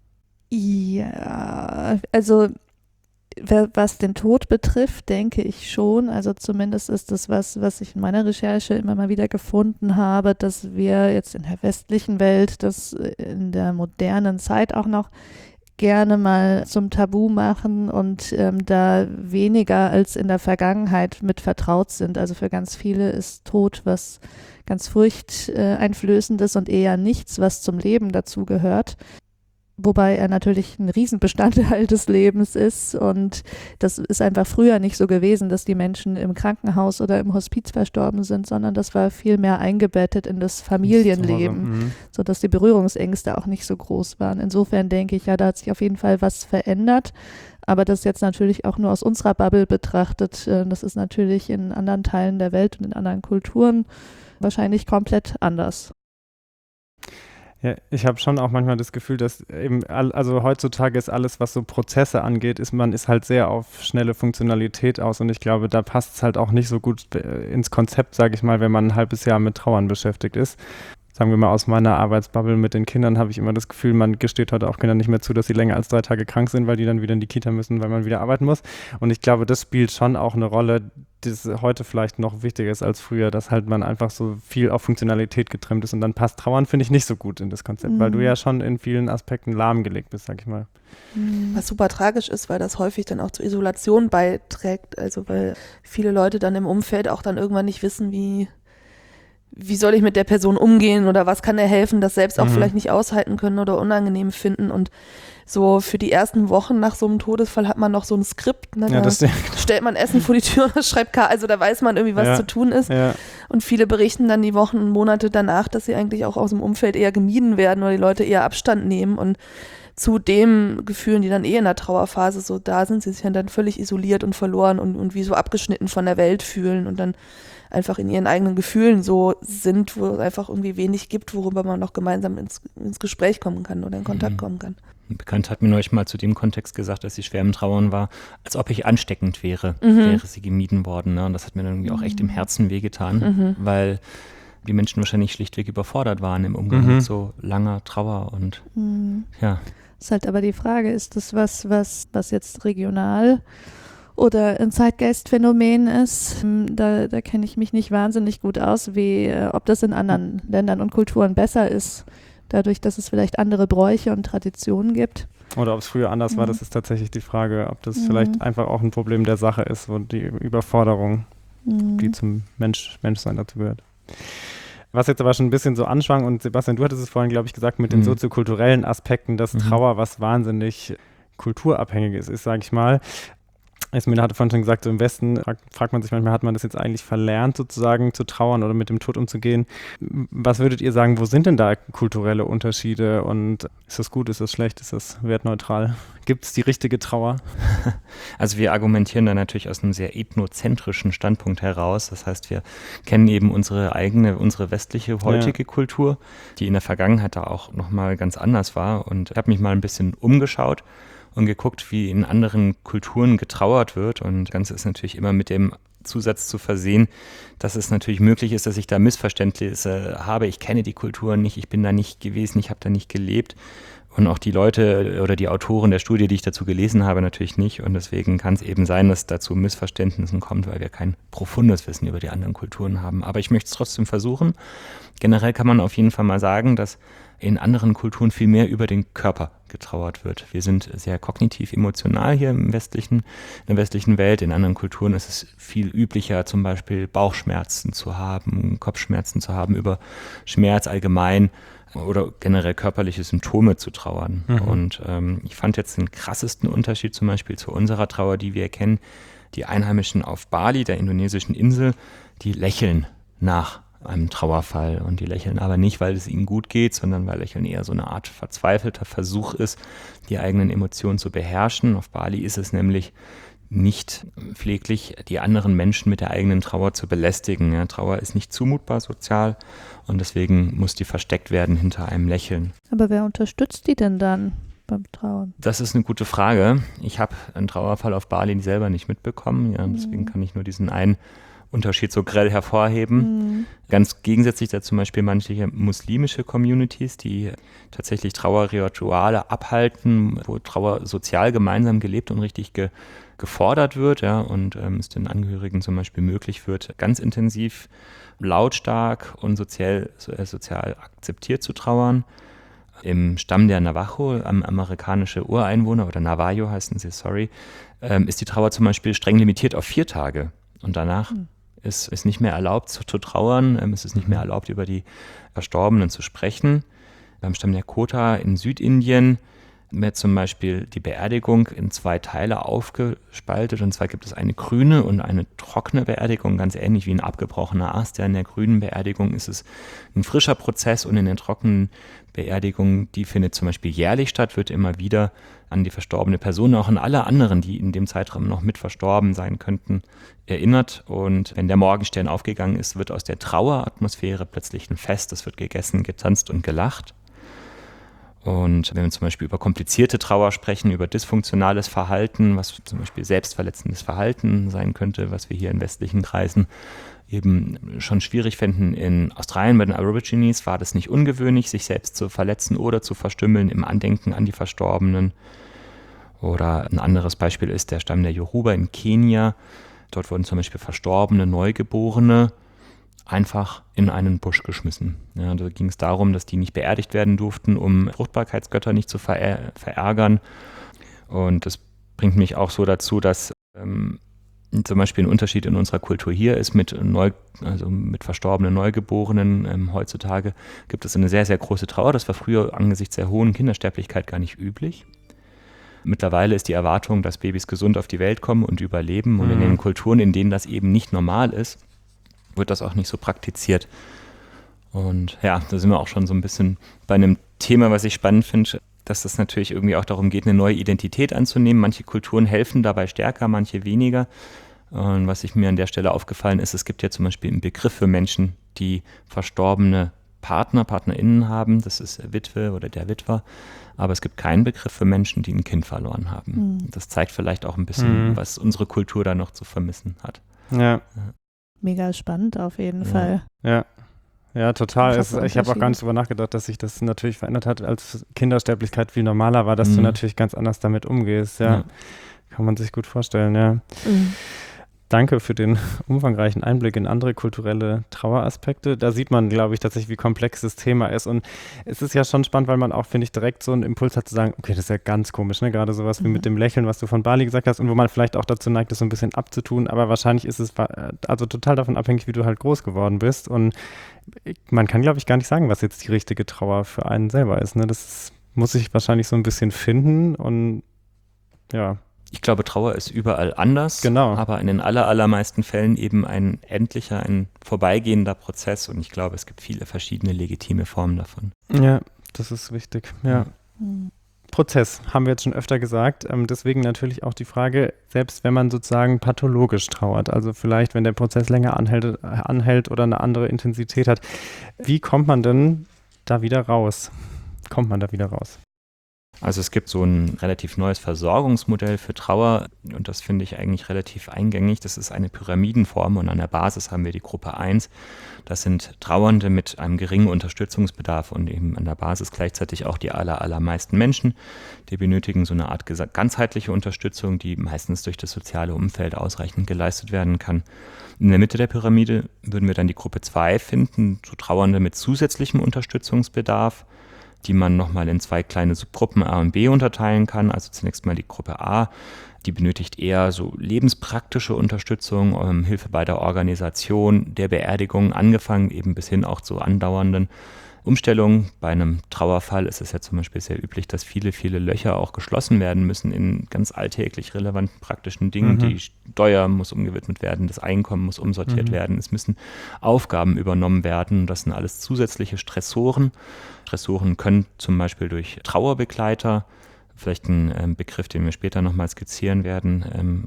Ja, also was den Tod betrifft, denke ich schon, also zumindest ist das was, was ich in meiner Recherche immer mal wieder gefunden habe, dass wir jetzt in der westlichen Welt das in der modernen Zeit auch noch gerne mal zum Tabu machen und ähm, da weniger als in der Vergangenheit mit vertraut sind. Also für ganz viele ist Tod was ganz furchteinflößendes und eher nichts, was zum Leben dazugehört. Wobei er natürlich ein Riesenbestandteil des Lebens ist und das ist einfach früher nicht so gewesen, dass die Menschen im Krankenhaus oder im Hospiz verstorben sind, sondern das war viel mehr eingebettet in das Familienleben, mhm. sodass die Berührungsängste auch nicht so groß waren. Insofern denke ich, ja, da hat sich auf jeden Fall was verändert, aber das jetzt natürlich auch nur aus unserer Bubble betrachtet, das ist natürlich in anderen Teilen der Welt und in anderen Kulturen wahrscheinlich komplett anders. Ja, ich habe schon auch manchmal das Gefühl, dass eben, all, also heutzutage ist alles, was so Prozesse angeht, ist man ist halt sehr auf schnelle Funktionalität aus und ich glaube, da passt es halt auch nicht so gut ins Konzept, sage ich mal, wenn man ein halbes Jahr mit Trauern beschäftigt ist. Sagen wir mal, aus meiner Arbeitsbubble mit den Kindern habe ich immer das Gefühl, man gesteht heute auch Kindern nicht mehr zu, dass sie länger als drei Tage krank sind, weil die dann wieder in die Kita müssen, weil man wieder arbeiten muss. Und ich glaube, das spielt schon auch eine Rolle, das heute vielleicht noch wichtiger ist als früher, dass halt man einfach so viel auf Funktionalität getrimmt ist und dann passt Trauern, finde ich, nicht so gut in das Konzept, mhm. weil du ja schon in vielen Aspekten lahmgelegt bist, sag ich mal. Was super tragisch ist, weil das häufig dann auch zur Isolation beiträgt, also weil viele Leute dann im Umfeld auch dann irgendwann nicht wissen, wie wie soll ich mit der Person umgehen oder was kann der helfen, das selbst auch mhm. vielleicht nicht aushalten können oder unangenehm finden. Und so für die ersten Wochen nach so einem Todesfall hat man noch so ein Skript, ne, ja, da das, ja. stellt man Essen vor die Tür und schreibt, also da weiß man irgendwie, was ja. zu tun ist. Ja. Und viele berichten dann die Wochen und Monate danach, dass sie eigentlich auch aus dem Umfeld eher gemieden werden oder die Leute eher Abstand nehmen und zu dem Gefühlen, die dann eh in der Trauerphase so da sind, sie sich dann völlig isoliert und verloren und, und wie so abgeschnitten von der Welt fühlen und dann einfach in ihren eigenen Gefühlen so sind, wo es einfach irgendwie wenig gibt, worüber man noch gemeinsam ins, ins Gespräch kommen kann oder in Kontakt mhm. kommen kann. Ein Bekannter hat mir neulich mal zu dem Kontext gesagt, dass sie schwer im Trauern war, als ob ich ansteckend wäre, mhm. wäre sie gemieden worden. Ne? Und das hat mir dann irgendwie auch echt im Herzen wehgetan, mhm. weil die Menschen wahrscheinlich schlichtweg überfordert waren im Umgang mhm. mit so langer Trauer und mhm. ja. Das ist halt aber die Frage, ist das was, was, was jetzt regional oder ein Zeitgeistphänomen ist? Da, da kenne ich mich nicht wahnsinnig gut aus, wie äh, ob das in anderen Ländern und Kulturen besser ist, dadurch, dass es vielleicht andere Bräuche und Traditionen gibt. Oder ob es früher anders mhm. war, das ist tatsächlich die Frage, ob das mhm. vielleicht einfach auch ein Problem der Sache ist, wo die Überforderung, mhm. die zum Mensch, Menschsein dazu gehört. Was jetzt aber schon ein bisschen so anschwang, und Sebastian, du hattest es vorhin, glaube ich, gesagt, mit den mhm. soziokulturellen Aspekten, dass mhm. Trauer was wahnsinnig kulturabhängiges ist, sage ich mal. Esmina hatte vorhin schon gesagt, so im Westen fragt, fragt man sich manchmal, hat man das jetzt eigentlich verlernt, sozusagen zu trauern oder mit dem Tod umzugehen? Was würdet ihr sagen, wo sind denn da kulturelle Unterschiede und ist das gut, ist das schlecht, ist das wertneutral? Gibt es die richtige Trauer? Also wir argumentieren da natürlich aus einem sehr ethnozentrischen Standpunkt heraus. Das heißt, wir kennen eben unsere eigene, unsere westliche, heutige ja. Kultur, die in der Vergangenheit da auch nochmal ganz anders war. Und ich habe mich mal ein bisschen umgeschaut und geguckt, wie in anderen Kulturen getrauert wird. Und das Ganze ist natürlich immer mit dem Zusatz zu versehen, dass es natürlich möglich ist, dass ich da Missverständnisse habe. Ich kenne die Kulturen nicht, ich bin da nicht gewesen, ich habe da nicht gelebt. Und auch die Leute oder die Autoren der Studie, die ich dazu gelesen habe, natürlich nicht. Und deswegen kann es eben sein, dass es dazu Missverständnissen kommt, weil wir kein profundes Wissen über die anderen Kulturen haben. Aber ich möchte es trotzdem versuchen. Generell kann man auf jeden Fall mal sagen, dass in anderen Kulturen viel mehr über den Körper getrauert wird. Wir sind sehr kognitiv emotional hier im westlichen, in der westlichen Welt. In anderen Kulturen ist es viel üblicher, zum Beispiel Bauchschmerzen zu haben, Kopfschmerzen zu haben, über Schmerz allgemein oder generell körperliche Symptome zu trauern. Mhm. Und ähm, ich fand jetzt den krassesten Unterschied zum Beispiel zu unserer Trauer, die wir kennen. Die Einheimischen auf Bali, der indonesischen Insel, die lächeln nach einem Trauerfall. Und die lächeln aber nicht, weil es ihnen gut geht, sondern weil Lächeln eher so eine Art verzweifelter Versuch ist, die eigenen Emotionen zu beherrschen. Auf Bali ist es nämlich nicht pfleglich, die anderen Menschen mit der eigenen Trauer zu belästigen. Ja, Trauer ist nicht zumutbar sozial und deswegen muss die versteckt werden hinter einem Lächeln. Aber wer unterstützt die denn dann beim Trauern? Das ist eine gute Frage. Ich habe einen Trauerfall auf Bali selber nicht mitbekommen. Ja, deswegen kann ich nur diesen einen Unterschied so grell hervorheben. Mhm. Ganz gegensätzlich da zum Beispiel manche muslimische Communities, die tatsächlich Trauerrituale abhalten, wo Trauer sozial gemeinsam gelebt und richtig ge- gefordert wird, ja, und ähm, es den Angehörigen zum Beispiel möglich wird, ganz intensiv, lautstark und sozial, äh, sozial akzeptiert zu trauern. Im Stamm der Navajo, ähm, amerikanische Ureinwohner, oder Navajo heißen sie, sorry, ähm, ist die Trauer zum Beispiel streng limitiert auf vier Tage. Und danach mhm. ist es nicht mehr erlaubt zu, zu trauern, ähm, es ist nicht mehr erlaubt, über die Verstorbenen zu sprechen. Beim Stamm der Kota in Südindien wird zum Beispiel die Beerdigung in zwei Teile aufgespaltet. Und zwar gibt es eine grüne und eine trockene Beerdigung, ganz ähnlich wie ein abgebrochener Ast. Ja, in der grünen Beerdigung ist es ein frischer Prozess und in der trockenen Beerdigung, die findet zum Beispiel jährlich statt, wird immer wieder an die verstorbene Person, auch an alle anderen, die in dem Zeitraum noch mit verstorben sein könnten, erinnert. Und wenn der Morgenstern aufgegangen ist, wird aus der Traueratmosphäre plötzlich ein Fest. Es wird gegessen, getanzt und gelacht. Und wenn wir zum Beispiel über komplizierte Trauer sprechen, über dysfunktionales Verhalten, was zum Beispiel selbstverletzendes Verhalten sein könnte, was wir hier in westlichen Kreisen eben schon schwierig fänden. In Australien bei den Aborigines war das nicht ungewöhnlich, sich selbst zu verletzen oder zu verstümmeln im Andenken an die Verstorbenen. Oder ein anderes Beispiel ist der Stamm der Yoruba in Kenia. Dort wurden zum Beispiel verstorbene Neugeborene einfach in einen Busch geschmissen. Ja, da ging es darum, dass die nicht beerdigt werden durften, um Fruchtbarkeitsgötter nicht zu ver- verärgern. Und das bringt mich auch so dazu, dass ähm, zum Beispiel ein Unterschied in unserer Kultur hier ist mit, Neu, also mit verstorbenen Neugeborenen. Ähm, heutzutage gibt es eine sehr, sehr große Trauer. Das war früher angesichts der hohen Kindersterblichkeit gar nicht üblich. Mittlerweile ist die Erwartung, dass Babys gesund auf die Welt kommen und überleben. Und in den Kulturen, in denen das eben nicht normal ist, wird das auch nicht so praktiziert. Und ja, da sind wir auch schon so ein bisschen bei einem Thema, was ich spannend finde, dass es natürlich irgendwie auch darum geht, eine neue Identität anzunehmen. Manche Kulturen helfen dabei stärker, manche weniger. Und was ich mir an der Stelle aufgefallen ist, es gibt ja zum Beispiel einen Begriff für Menschen, die verstorbene Partner, PartnerInnen haben. Das ist Witwe oder der Witwer. Aber es gibt keinen Begriff für Menschen, die ein Kind verloren haben. Mhm. Das zeigt vielleicht auch ein bisschen, mhm. was unsere Kultur da noch zu vermissen hat. Ja. Mega spannend auf jeden Ja. Fall. Ja. Ja, total. Das Es, ich habe auch gar nicht drüber nachgedacht, dass sich das natürlich verändert hat, als Kindersterblichkeit viel normaler war, dass Mhm. du natürlich ganz anders damit umgehst. Ja. Ja. Kann man sich gut vorstellen, ja. Mhm. Danke für den umfangreichen Einblick in andere kulturelle Traueraspekte. Da sieht man, glaube ich, tatsächlich, wie komplex das Thema ist. Und es ist ja schon spannend, weil man auch, finde ich, direkt so einen Impuls hat zu sagen, okay, das ist ja ganz komisch, ne? Gerade sowas wie Mhm. mit dem Lächeln, was du von Bali gesagt hast und wo man vielleicht auch dazu neigt, das so ein bisschen abzutun. Aber wahrscheinlich ist es also total davon abhängig, wie du halt groß geworden bist. Und man kann, glaube ich, gar nicht sagen, was jetzt die richtige Trauer für einen selber ist. Ne? Das muss sich wahrscheinlich so ein bisschen finden und ja. Ich glaube, Trauer ist überall anders, Genau. aber in den aller, allermeisten Fällen eben ein endlicher, ein vorbeigehender Prozess. Und ich glaube, es gibt viele verschiedene legitime Formen davon. Ja, das ist wichtig. Ja. Mhm. Prozess, haben wir jetzt schon öfter gesagt. Ähm, deswegen natürlich auch die Frage, selbst wenn man sozusagen pathologisch trauert, also vielleicht, wenn der Prozess länger anhält, äh, anhält oder eine andere Intensität hat, wie kommt man denn da wieder raus? Kommt man da wieder raus? Also es gibt so ein relativ neues Versorgungsmodell für Trauer und das finde ich eigentlich relativ eingängig. Das ist eine Pyramidenform und an der Basis haben wir die Gruppe eins. Das sind Trauernde mit einem geringen Unterstützungsbedarf und eben an der Basis gleichzeitig auch die aller, allermeisten Menschen. Die benötigen so eine Art ganzheitliche Unterstützung, die meistens durch das soziale Umfeld ausreichend geleistet werden kann. In der Mitte der Pyramide würden wir dann die Gruppe zwei finden, so Trauernde mit zusätzlichem Unterstützungsbedarf, die man nochmal in zwei kleine Subgruppen A und B unterteilen kann. Also zunächst mal die Gruppe A, die benötigt eher so lebenspraktische Unterstützung, ähm, Hilfe bei der Organisation, der Beerdigung, angefangen eben bis hin auch zu andauernden Umstellungen. Bei einem Trauerfall ist es ja zum Beispiel sehr üblich, dass viele, viele Löcher auch geschlossen werden müssen in ganz alltäglich relevanten praktischen Dingen. Mhm. Die Steuer muss umgewidmet werden, das Einkommen muss umsortiert Mhm. werden, es müssen Aufgaben übernommen werden. Das sind alles zusätzliche Stressoren. Stressoren können zum Beispiel durch Trauerbegleiter, vielleicht ein ähm, Begriff, den wir später nochmal skizzieren werden, ähm,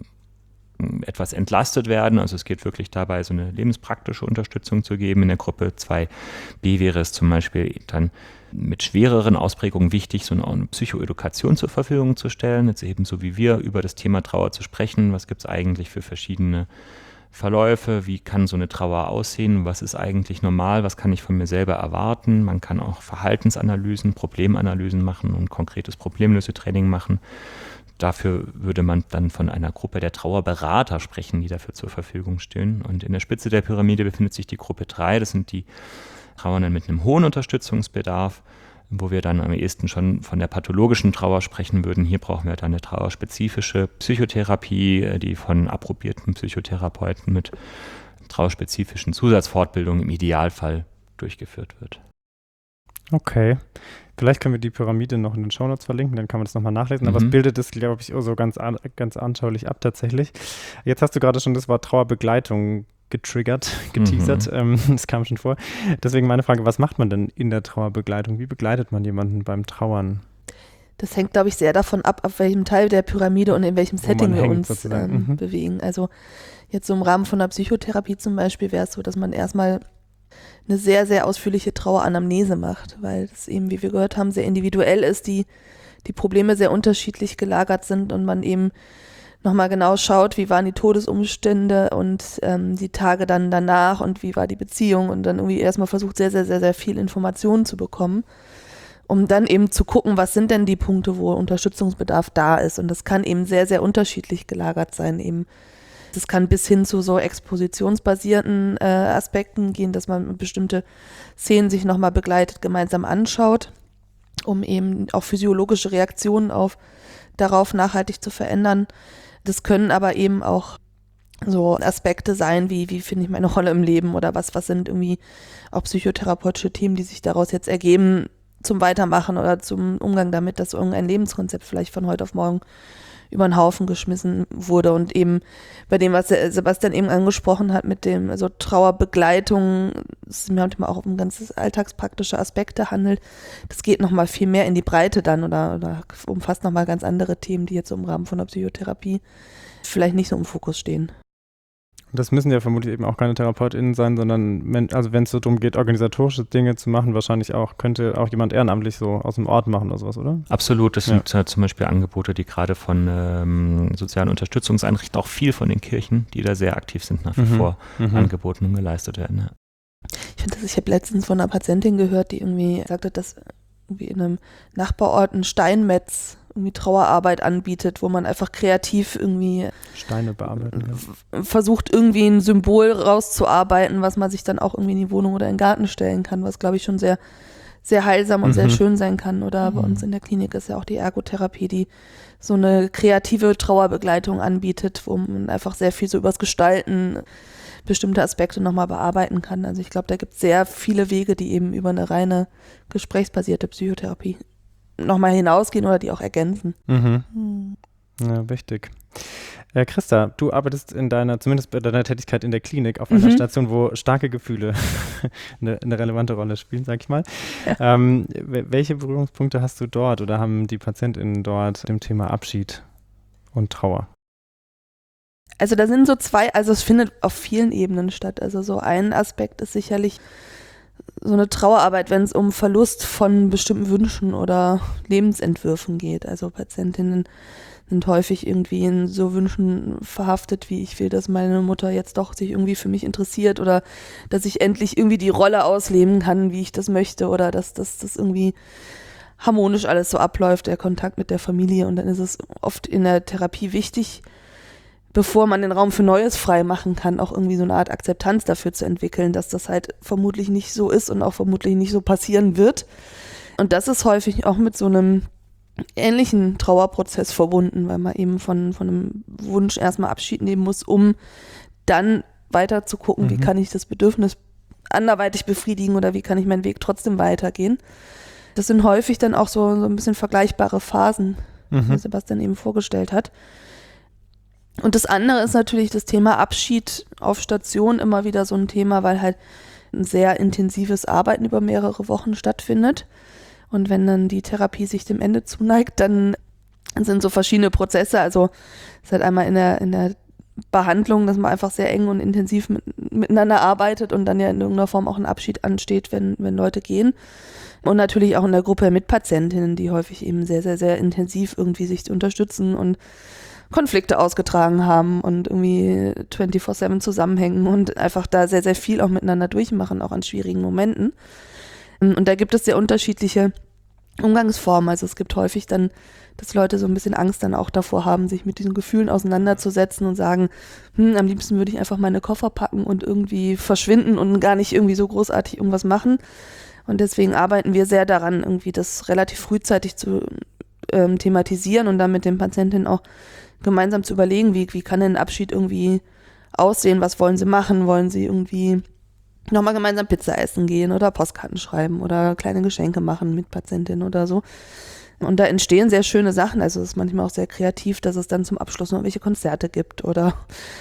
etwas entlastet werden. Also es geht wirklich dabei, so eine lebenspraktische Unterstützung zu geben. In der Gruppe zwei b wäre es zum Beispiel dann mit schwereren Ausprägungen wichtig, so eine Psychoedukation zur Verfügung zu stellen. Jetzt eben so wie wir über das Thema Trauer zu sprechen. Was gibt es eigentlich für verschiedene Verläufe? Wie kann so eine Trauer aussehen? Was ist eigentlich normal? Was kann ich von mir selber erwarten? Man kann auch Verhaltensanalysen, Problemanalysen machen und konkretes Problemlösetraining machen. Dafür würde man dann von einer Gruppe der Trauerberater sprechen, die dafür zur Verfügung stehen. Und in der Spitze der Pyramide befindet sich die Gruppe drei. Das sind die Trauernden mit einem hohen Unterstützungsbedarf, wo wir dann am ehesten schon von der pathologischen Trauer sprechen würden. Hier brauchen wir dann eine trauerspezifische Psychotherapie, die von approbierten Psychotherapeuten mit trauerspezifischen Zusatzfortbildungen im Idealfall durchgeführt wird. Okay. Vielleicht können wir die Pyramide noch in den Shownotes verlinken, dann kann man das nochmal nachlesen. Aber Mhm. es bildet es, glaube ich, so ganz, an, ganz anschaulich ab tatsächlich. Jetzt hast du gerade schon das Wort Trauerbegleitung getriggert, geteasert. Mhm. Ähm, das kam schon vor. Deswegen meine Frage, was macht man denn in der Trauerbegleitung? Wie begleitet man jemanden beim Trauern? Das hängt, glaube ich, sehr davon ab, auf welchem Teil der Pyramide und in welchem Wo Setting man wir hängt, uns sozusagen. ähm, Mhm. bewegen. Also jetzt so im Rahmen von der Psychotherapie zum Beispiel wäre es so, dass man erstmal eine sehr, sehr ausführliche Traueranamnese macht, weil das eben, wie wir gehört haben, sehr individuell ist, die, die Probleme sehr unterschiedlich gelagert sind und man eben nochmal genau schaut, wie waren die Todesumstände und ähm, die Tage dann danach und wie war die Beziehung und dann irgendwie erstmal versucht, sehr, sehr, sehr, sehr viel Informationen zu bekommen, um dann eben zu gucken, was sind denn die Punkte, wo Unterstützungsbedarf da ist. Und das kann eben sehr, sehr unterschiedlich gelagert sein, eben Das kann bis hin zu so expositionsbasierten äh, Aspekten gehen, dass man bestimmte Szenen sich nochmal begleitet gemeinsam anschaut, um eben auch physiologische Reaktionen auf darauf nachhaltig zu verändern. Das können aber eben auch so Aspekte sein, wie wie finde ich meine Rolle im Leben oder was was sind irgendwie auch psychotherapeutische Themen, die sich daraus jetzt ergeben zum Weitermachen oder zum Umgang damit, dass irgendein Lebenskonzept vielleicht von heute auf morgen über den Haufen geschmissen wurde. Und eben bei dem, was Sebastian eben angesprochen hat mit dem also Trauerbegleitung, es manchmal auch um ganz alltagspraktische Aspekte handelt, das geht nochmal viel mehr in die Breite dann oder, oder umfasst nochmal ganz andere Themen, die jetzt im Rahmen von der Psychotherapie vielleicht nicht so im Fokus stehen. Das müssen ja vermutlich eben auch keine TherapeutInnen sein, sondern wenn, also wenn es so darum geht, organisatorische Dinge zu machen, wahrscheinlich auch, könnte auch jemand ehrenamtlich so aus dem Ort machen oder sowas, oder? Absolut, das Ja. sind äh, zum Beispiel Angebote, die gerade von ähm, sozialen Unterstützungseinrichtungen, auch viel von den Kirchen, die da sehr aktiv sind, nach wie Mhm. vor Mhm. angeboten und geleistet werden. Ja. Ich finde das, ich habe letztens von einer Patientin gehört, die irgendwie sagte, dass irgendwie in einem Nachbarort ein Steinmetz irgendwie Trauerarbeit anbietet, wo man einfach kreativ irgendwie Steine bearbeiten. Ja. f- versucht, irgendwie ein Symbol rauszuarbeiten, was man sich dann auch irgendwie in die Wohnung oder in den Garten stellen kann, was, glaube ich, schon sehr, sehr heilsam und Mhm. sehr schön sein kann. Oder bei Mhm. uns in der Klinik ist ja auch die Ergotherapie, die so eine kreative Trauerbegleitung anbietet, wo man einfach sehr viel so übers Gestalten bestimmte Aspekte nochmal bearbeiten kann. Also ich glaube, da gibt es sehr viele Wege, die eben über eine reine gesprächsbasierte Psychotherapie nochmal hinausgehen oder die auch ergänzen. Mhm. Hm. Ja, wichtig. Äh, Christa, du arbeitest in deiner, zumindest bei deiner Tätigkeit in der Klinik, auf einer Mhm. Station, wo starke Gefühle eine, eine relevante Rolle spielen, sag ich mal. Ähm, w- welche Berührungspunkte hast du dort oder haben die PatientInnen dort mit dem Thema Abschied und Trauer? Also da sind so zwei, also es findet auf vielen Ebenen statt. Also so ein Aspekt ist sicherlich so eine Trauerarbeit, wenn es um Verlust von bestimmten Wünschen oder Lebensentwürfen geht. Also Patientinnen sind häufig irgendwie in so Wünschen verhaftet, wie ich will, dass meine Mutter jetzt doch sich irgendwie für mich interessiert oder dass ich endlich irgendwie die Rolle ausleben kann, wie ich das möchte oder dass das das irgendwie harmonisch alles so abläuft, der Kontakt mit der Familie. Und dann ist es oft in der Therapie wichtig, bevor man den Raum für Neues frei machen kann, auch irgendwie so eine Art Akzeptanz dafür zu entwickeln, dass das halt vermutlich nicht so ist und auch vermutlich nicht so passieren wird. Und das ist häufig auch mit so einem ähnlichen Trauerprozess verbunden, weil man eben von, von einem Wunsch erstmal Abschied nehmen muss, um dann weiter zu gucken, Mhm. wie kann ich das Bedürfnis anderweitig befriedigen oder wie kann ich meinen Weg trotzdem weitergehen. Das sind häufig dann auch so, so ein bisschen vergleichbare Phasen, wie Mhm. Sebastian eben vorgestellt hat. Und das andere ist natürlich das Thema Abschied auf Station, immer wieder so ein Thema, weil halt ein sehr intensives Arbeiten über mehrere Wochen stattfindet. Und wenn dann die Therapie sich dem Ende zuneigt, dann sind so verschiedene Prozesse. Also es ist halt einmal in der, in der Behandlung, dass man einfach sehr eng und intensiv mit, miteinander arbeitet und dann ja in irgendeiner Form auch ein Abschied ansteht, wenn, wenn Leute gehen. Und natürlich auch in der Gruppe mit Patientinnen, die häufig eben sehr, sehr, sehr intensiv irgendwie sich unterstützen und Konflikte ausgetragen haben und irgendwie vierundzwanzig sieben zusammenhängen und einfach da sehr, sehr viel auch miteinander durchmachen, auch an schwierigen Momenten. Und da gibt es sehr unterschiedliche Umgangsformen. Also es gibt häufig dann, dass Leute so ein bisschen Angst dann auch davor haben, sich mit diesen Gefühlen auseinanderzusetzen und sagen, hm, am liebsten würde ich einfach meine Koffer packen und irgendwie verschwinden und gar nicht irgendwie so großartig irgendwas machen. Und deswegen arbeiten wir sehr daran, irgendwie das relativ frühzeitig zu ähm, thematisieren und dann mit den Patientinnen auch gemeinsam zu überlegen, wie, wie kann denn ein Abschied irgendwie aussehen, was wollen sie machen, wollen sie irgendwie nochmal gemeinsam Pizza essen gehen oder Postkarten schreiben oder kleine Geschenke machen mit Patientinnen oder so. Und da entstehen sehr schöne Sachen, also es ist manchmal auch sehr kreativ, dass es dann zum Abschluss noch welche Konzerte gibt oder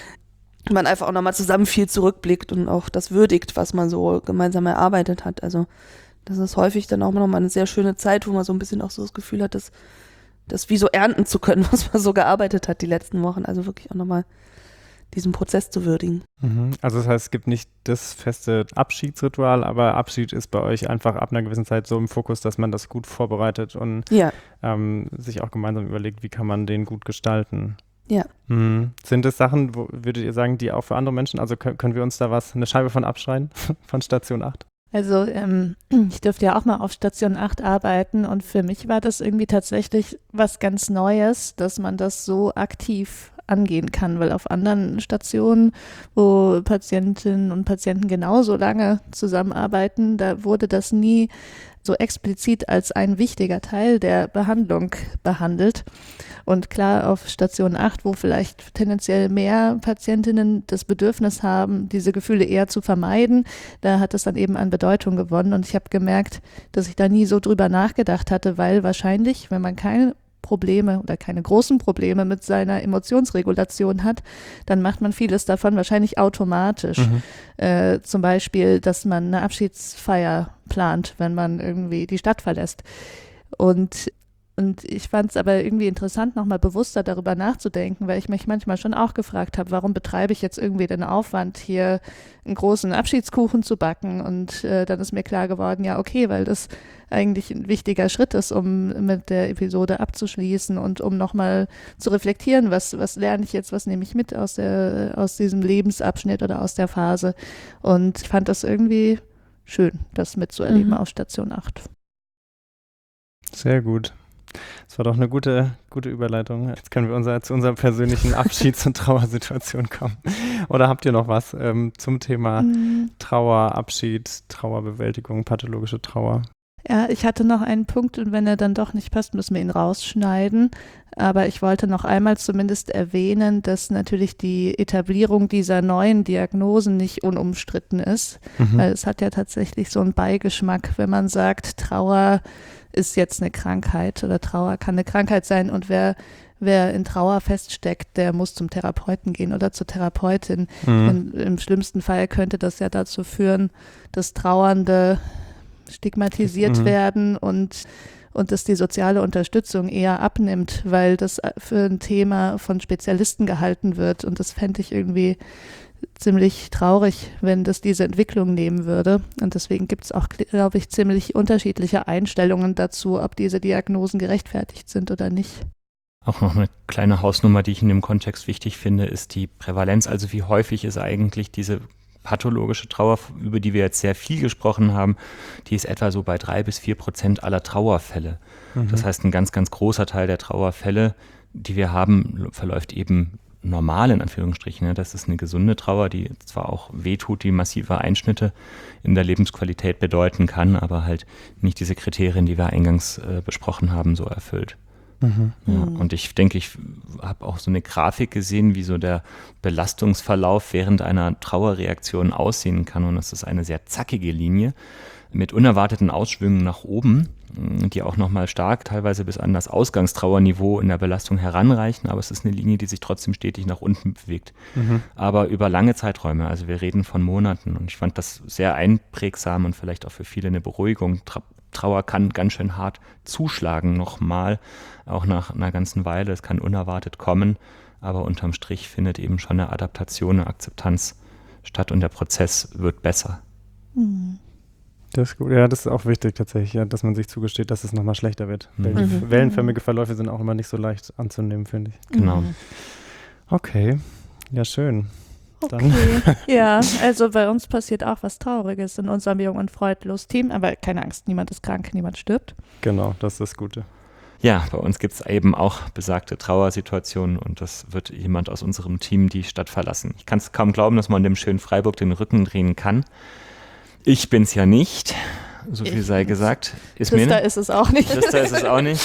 man einfach auch nochmal zusammen viel zurückblickt und auch das würdigt, was man so gemeinsam erarbeitet hat. Also das ist häufig dann auch nochmal eine sehr schöne Zeit, wo man so ein bisschen auch so das Gefühl hat, dass das wie so ernten zu können, was man so gearbeitet hat die letzten Wochen. Also wirklich auch nochmal diesen Prozess zu würdigen. Mhm. Also das heißt, es gibt nicht das feste Abschiedsritual, aber Abschied ist bei euch einfach ab einer gewissen Zeit so im Fokus, dass man das gut vorbereitet und Ja, ähm, sich auch gemeinsam überlegt, wie kann man den gut gestalten. ja. Mhm. Sind es Sachen, wo, würdet ihr sagen, die auch für andere Menschen, also können, können wir uns da was, eine Scheibe von abschneiden, von Station acht? Also ähm, ich durfte ja auch mal auf Station acht arbeiten und für mich war das irgendwie tatsächlich was ganz Neues, dass man das so aktiv angehen kann, weil auf anderen Stationen, wo Patientinnen und Patienten genauso lange zusammenarbeiten, da wurde das nie so explizit als ein wichtiger Teil der Behandlung behandelt. Und klar, auf Station acht, wo vielleicht tendenziell mehr Patientinnen das Bedürfnis haben, diese Gefühle eher zu vermeiden, da hat es dann eben an Bedeutung gewonnen. Und ich habe gemerkt, dass ich da nie so drüber nachgedacht hatte, weil wahrscheinlich, wenn man keine Probleme oder keine großen Probleme mit seiner Emotionsregulation hat, dann macht man vieles davon wahrscheinlich automatisch. Mhm. Äh, zum Beispiel, dass man eine Abschiedsfeier plant, wenn man irgendwie die Stadt verlässt. Und Und ich fand es aber irgendwie interessant, nochmal bewusster darüber nachzudenken, weil ich mich manchmal schon auch gefragt habe, warum betreibe ich jetzt irgendwie den Aufwand, hier einen großen Abschiedskuchen zu backen? Und äh, dann ist mir klar geworden, ja okay, weil das eigentlich ein wichtiger Schritt ist, um mit der Episode abzuschließen und um nochmal zu reflektieren, was, was lerne ich jetzt, was nehme ich mit aus, der, aus diesem Lebensabschnitt oder aus der Phase. Und ich fand das irgendwie schön, das mitzuerleben Mhm. auf Station acht. Sehr gut. Das war doch eine gute, gute Überleitung. Jetzt können wir unser, zu unserer persönlichen Abschieds- und Trauersituation kommen. Oder habt ihr noch was ähm, zum Thema Mhm. Trauer, Abschied, Trauerbewältigung, pathologische Trauer? Ja, ich hatte noch einen Punkt und wenn er dann doch nicht passt, müssen wir ihn rausschneiden. Aber ich wollte noch einmal zumindest erwähnen, dass natürlich die Etablierung dieser neuen Diagnosen nicht unumstritten ist. Mhm. Weil es hat ja tatsächlich so einen Beigeschmack, wenn man sagt, Trauer ist jetzt eine Krankheit oder Trauer kann eine Krankheit sein und wer, wer in Trauer feststeckt, der muss zum Therapeuten gehen oder zur Therapeutin. Mhm. Und im schlimmsten Fall könnte das ja dazu führen, dass Trauernde stigmatisiert Mhm. werden und, und dass die soziale Unterstützung eher abnimmt, weil das für ein Thema von Spezialisten gehalten wird. Und das fände ich irgendwie ziemlich traurig, wenn das diese Entwicklung nehmen würde. Und deswegen gibt es auch, glaube ich, ziemlich unterschiedliche Einstellungen dazu, ob diese Diagnosen gerechtfertigt sind oder nicht. Auch noch eine kleine Hausnummer, die ich in dem Kontext wichtig finde, ist die Prävalenz. Also wie häufig ist eigentlich diese pathologische Trauer, über die wir jetzt sehr viel gesprochen haben, die ist etwa so bei drei bis vier Prozent aller Trauerfälle. Mhm. Das heißt, ein ganz, ganz großer Teil der Trauerfälle, die wir haben, verläuft eben normal in Anführungsstrichen. Das ist eine gesunde Trauer, die zwar auch wehtut, die massive Einschnitte in der Lebensqualität bedeuten kann, aber halt nicht diese Kriterien, die wir eingangs äh, besprochen haben, so erfüllt. Mhm. Ja, Mhm. und ich denke, ich habe auch so eine Grafik gesehen, wie so der Belastungsverlauf während einer Trauerreaktion aussehen kann. Und das ist eine sehr zackige Linie mit unerwarteten Ausschwüngen nach oben, die auch nochmal stark teilweise bis an das Ausgangstrauerniveau in der Belastung heranreichen. Aber es ist eine Linie, die sich trotzdem stetig nach unten bewegt. Mhm. Aber über lange Zeiträume, also wir reden von Monaten. Und ich fand das sehr einprägsam und vielleicht auch für viele eine Beruhigung. Tra- Trauer kann ganz schön hart zuschlagen nochmal, auch nach einer ganzen Weile. Es kann unerwartet kommen, aber unterm Strich findet eben schon eine Adaptation, eine Akzeptanz statt und der Prozess wird besser. Mhm. Das ist gut. Ja, das ist auch wichtig tatsächlich, ja, dass man sich zugesteht, dass es nochmal schlechter wird. Mhm. Weil die Mhm. wellenförmige Verläufe sind auch immer nicht so leicht anzunehmen, finde ich. Genau. Mhm. Okay, ja schön. Dann Okay. Ja, also bei uns passiert auch was Trauriges in unserem Jung- und Freudlos-Team, aber keine Angst, niemand ist krank, niemand stirbt. genau, das ist das Gute. Ja, bei uns gibt es eben auch besagte Trauersituationen und das wird jemand aus unserem Team die Stadt verlassen. Ich kann es kaum glauben, dass man dem schönen Freiburg den Rücken drehen kann. Ich bin's ja nicht, so viel Ich sei bin's. gesagt. Ist Trista mir ist es auch nicht. Trista ist es auch nicht.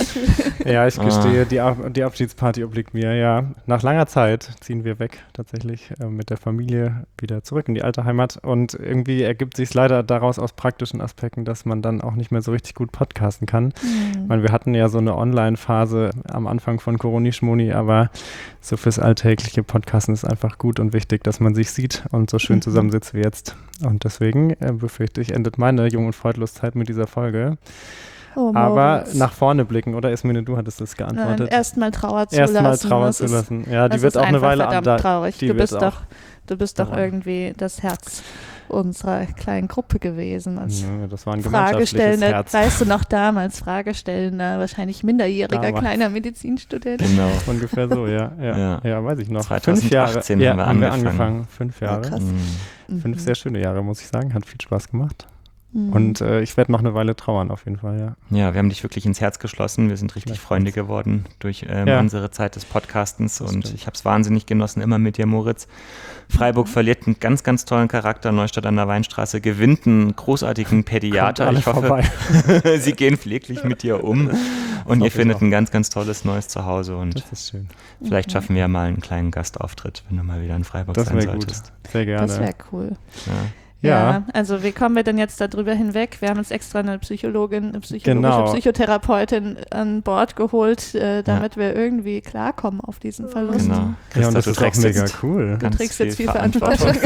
Ja, ich gestehe, Ah. die, Ab die Abschiedsparty obliegt mir, ja. Nach langer Zeit ziehen wir weg, tatsächlich, äh, mit der Familie wieder zurück in die alte Heimat. Und irgendwie ergibt sich leider daraus aus praktischen Aspekten, dass man dann auch nicht mehr so richtig gut podcasten kann. Ich Mhm. meine, wir hatten ja so eine Online-Phase am Anfang von Coroni-Schmoni, aber so fürs alltägliche Podcasten ist einfach gut und wichtig, dass man sich sieht und so schön Mhm. zusammensitzt wie jetzt. Und deswegen äh, befürchte ich, endet meine Jung- und Freudloszeit mit dieser Folge. Oh, Aber Moritz. nach vorne blicken, oder Ismene, du hattest das Nein, geantwortet. erstmal Trauer zulassen. Erstmal Trauer das ist- zulassen. Ja, die das wird ist auch eine einfach Weile verdammt an. traurig. die Du wird bist auch doch, du bist doch dauern. irgendwie das Herz unserer kleinen Gruppe gewesen. Als Ja, das war ein gemeinschaftliches Fragestellender, Herz. weißt du noch damals, Fragestellender, wahrscheinlich minderjähriger Damals. kleiner Medizinstudent. Genau. Ungefähr so, ja. Ja, ja. Ja. weiß ich noch. zwanzig achtzehn Fünf Jahre haben wir ja, angefangen. Fünf Jahre. krass. Mhm. Fünf Mhm. sehr schöne Jahre, muss ich sagen. Hat viel Spaß gemacht. Mhm. Und äh, ich werde noch eine Weile trauern, auf jeden Fall, ja. Ja, wir haben dich wirklich ins Herz geschlossen. Wir sind richtig Freunde geworden durch ähm, Ja. unsere Zeit des Podcastens. Das Und stimmt. ich habe es wahnsinnig genossen, immer mit dir, Moritz. Freiburg verliert einen ganz, ganz tollen Charakter. Neustadt an der Weinstraße gewinnt einen großartigen Pädiater. Kommt alle Ich hoffe, vorbei. sie gehen pfleglich mit dir um. Und hoffe ihr ich findet auch. ein ganz, ganz tolles neues Zuhause. Und Das ist schön. vielleicht schaffen wir ja mal einen kleinen Gastauftritt, wenn du mal wieder in Freiburg Das sein wäre gut. solltest. Sehr gerne. Das wäre cool. Ja. Ja. Ja, also wie kommen wir denn jetzt darüber hinweg? Wir haben uns extra eine Psychologin, eine psychologische Genau. Psychotherapeutin an Bord geholt, äh, damit wir irgendwie klarkommen auf diesen Verlust. Genau. Ja, und Christa, das du ist auch trägst mega jetzt cool. Du ganz trägst jetzt viel viel Verantwortung.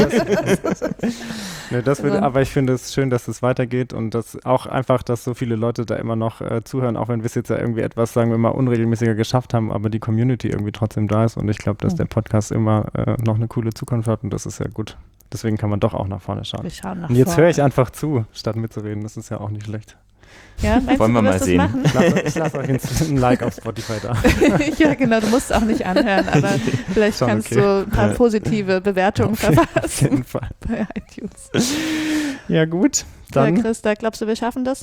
Ne, das wird, Also- aber ich finde es schön, dass es weitergeht und dass auch einfach, dass so viele Leute da immer noch äh, zuhören, auch wenn wir es jetzt ja irgendwie etwas, sagen wir mal, unregelmäßiger geschafft haben, aber die Community irgendwie trotzdem da ist und ich glaube, dass Mhm. der Podcast immer äh, noch eine coole Zukunft hat und das ist ja gut. Deswegen kann man doch auch nach vorne schauen. Wir schauen nach Und jetzt vorne. höre ich einfach zu, statt mitzureden. Das ist ja auch nicht schlecht. Ja, meinst Wollen du, wir du mal wirst das sehen. machen? Ich lasse, ich lasse euch jetzt ein Like auf Spotify da. Ja, genau, du musst auch nicht anhören, aber vielleicht Schon kannst okay. du ein paar Ja. positive Bewertungen Auf jeden- Auf verfassen jeden Fall. bei iTunes. Ja gut, Ja, dann Christa, glaubst du, wir schaffen das?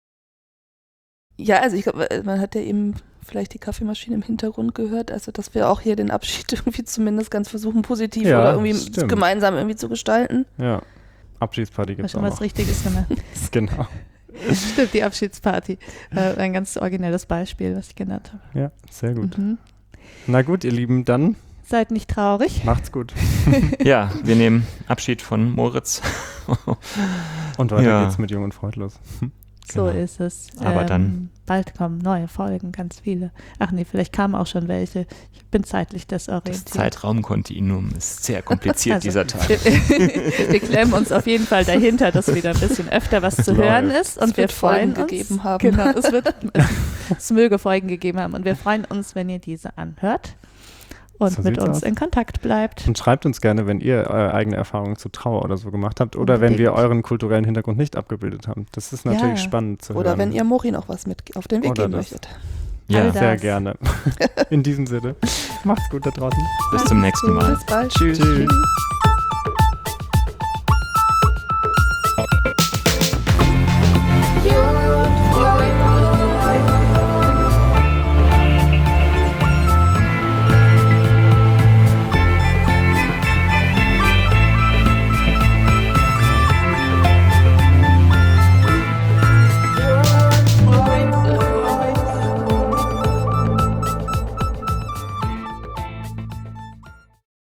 Ja, also ich glaube, man hat ja eben vielleicht die Kaffeemaschine im Hintergrund gehört, also dass wir auch hier den Abschied irgendwie zumindest ganz versuchen, positiv Ja, oder irgendwie stimmt. gemeinsam irgendwie zu gestalten. ja, Abschiedsparty Hast gibt es schon auch was noch. Richtiges gemacht. Genau. Stimmt, die Abschiedsparty. Äh, ein ganz originelles Beispiel, was ich genannt habe. Ja, sehr gut. Mhm. Na gut, ihr Lieben, dann Seid nicht traurig. macht's gut. Ja, wir nehmen Abschied von Moritz. Und weiter Ja. geht's mit Jung und Freudlos. So Genau. ist es. Aber ähm, dann- Bald kommen neue Folgen, ganz viele. Ach nee, vielleicht kamen auch schon welche. Ich bin zeitlich Das desorientiert. Zeitraumkontinuum ist sehr kompliziert Also, dieser Tag. Wir, wir klemmen uns auf jeden Fall dahinter, dass wieder ein bisschen öfter was zu Läuft. hören ist. Und Es wir wird Folgen freuen uns. gegeben haben. Genau, es wird es möge Folgen gegeben haben. Und wir freuen uns, wenn ihr diese anhört und So mit sieht's uns aus. in Kontakt bleibt. Und schreibt uns gerne, wenn ihr eure eigene Erfahrungen zu Trauer oder so gemacht habt oder wenn wir Unbedingt. euren kulturellen Hintergrund nicht abgebildet haben. Das ist natürlich Ja. spannend zu Oder hören. wenn ihr Mori noch was mit auf den Weg Oder geben das. möchtet. Ja, All Sehr das. gerne. In diesem Sinne. Macht's gut da draußen. bis zum nächsten Mal. Bis bald. Tschüss. Tschüss.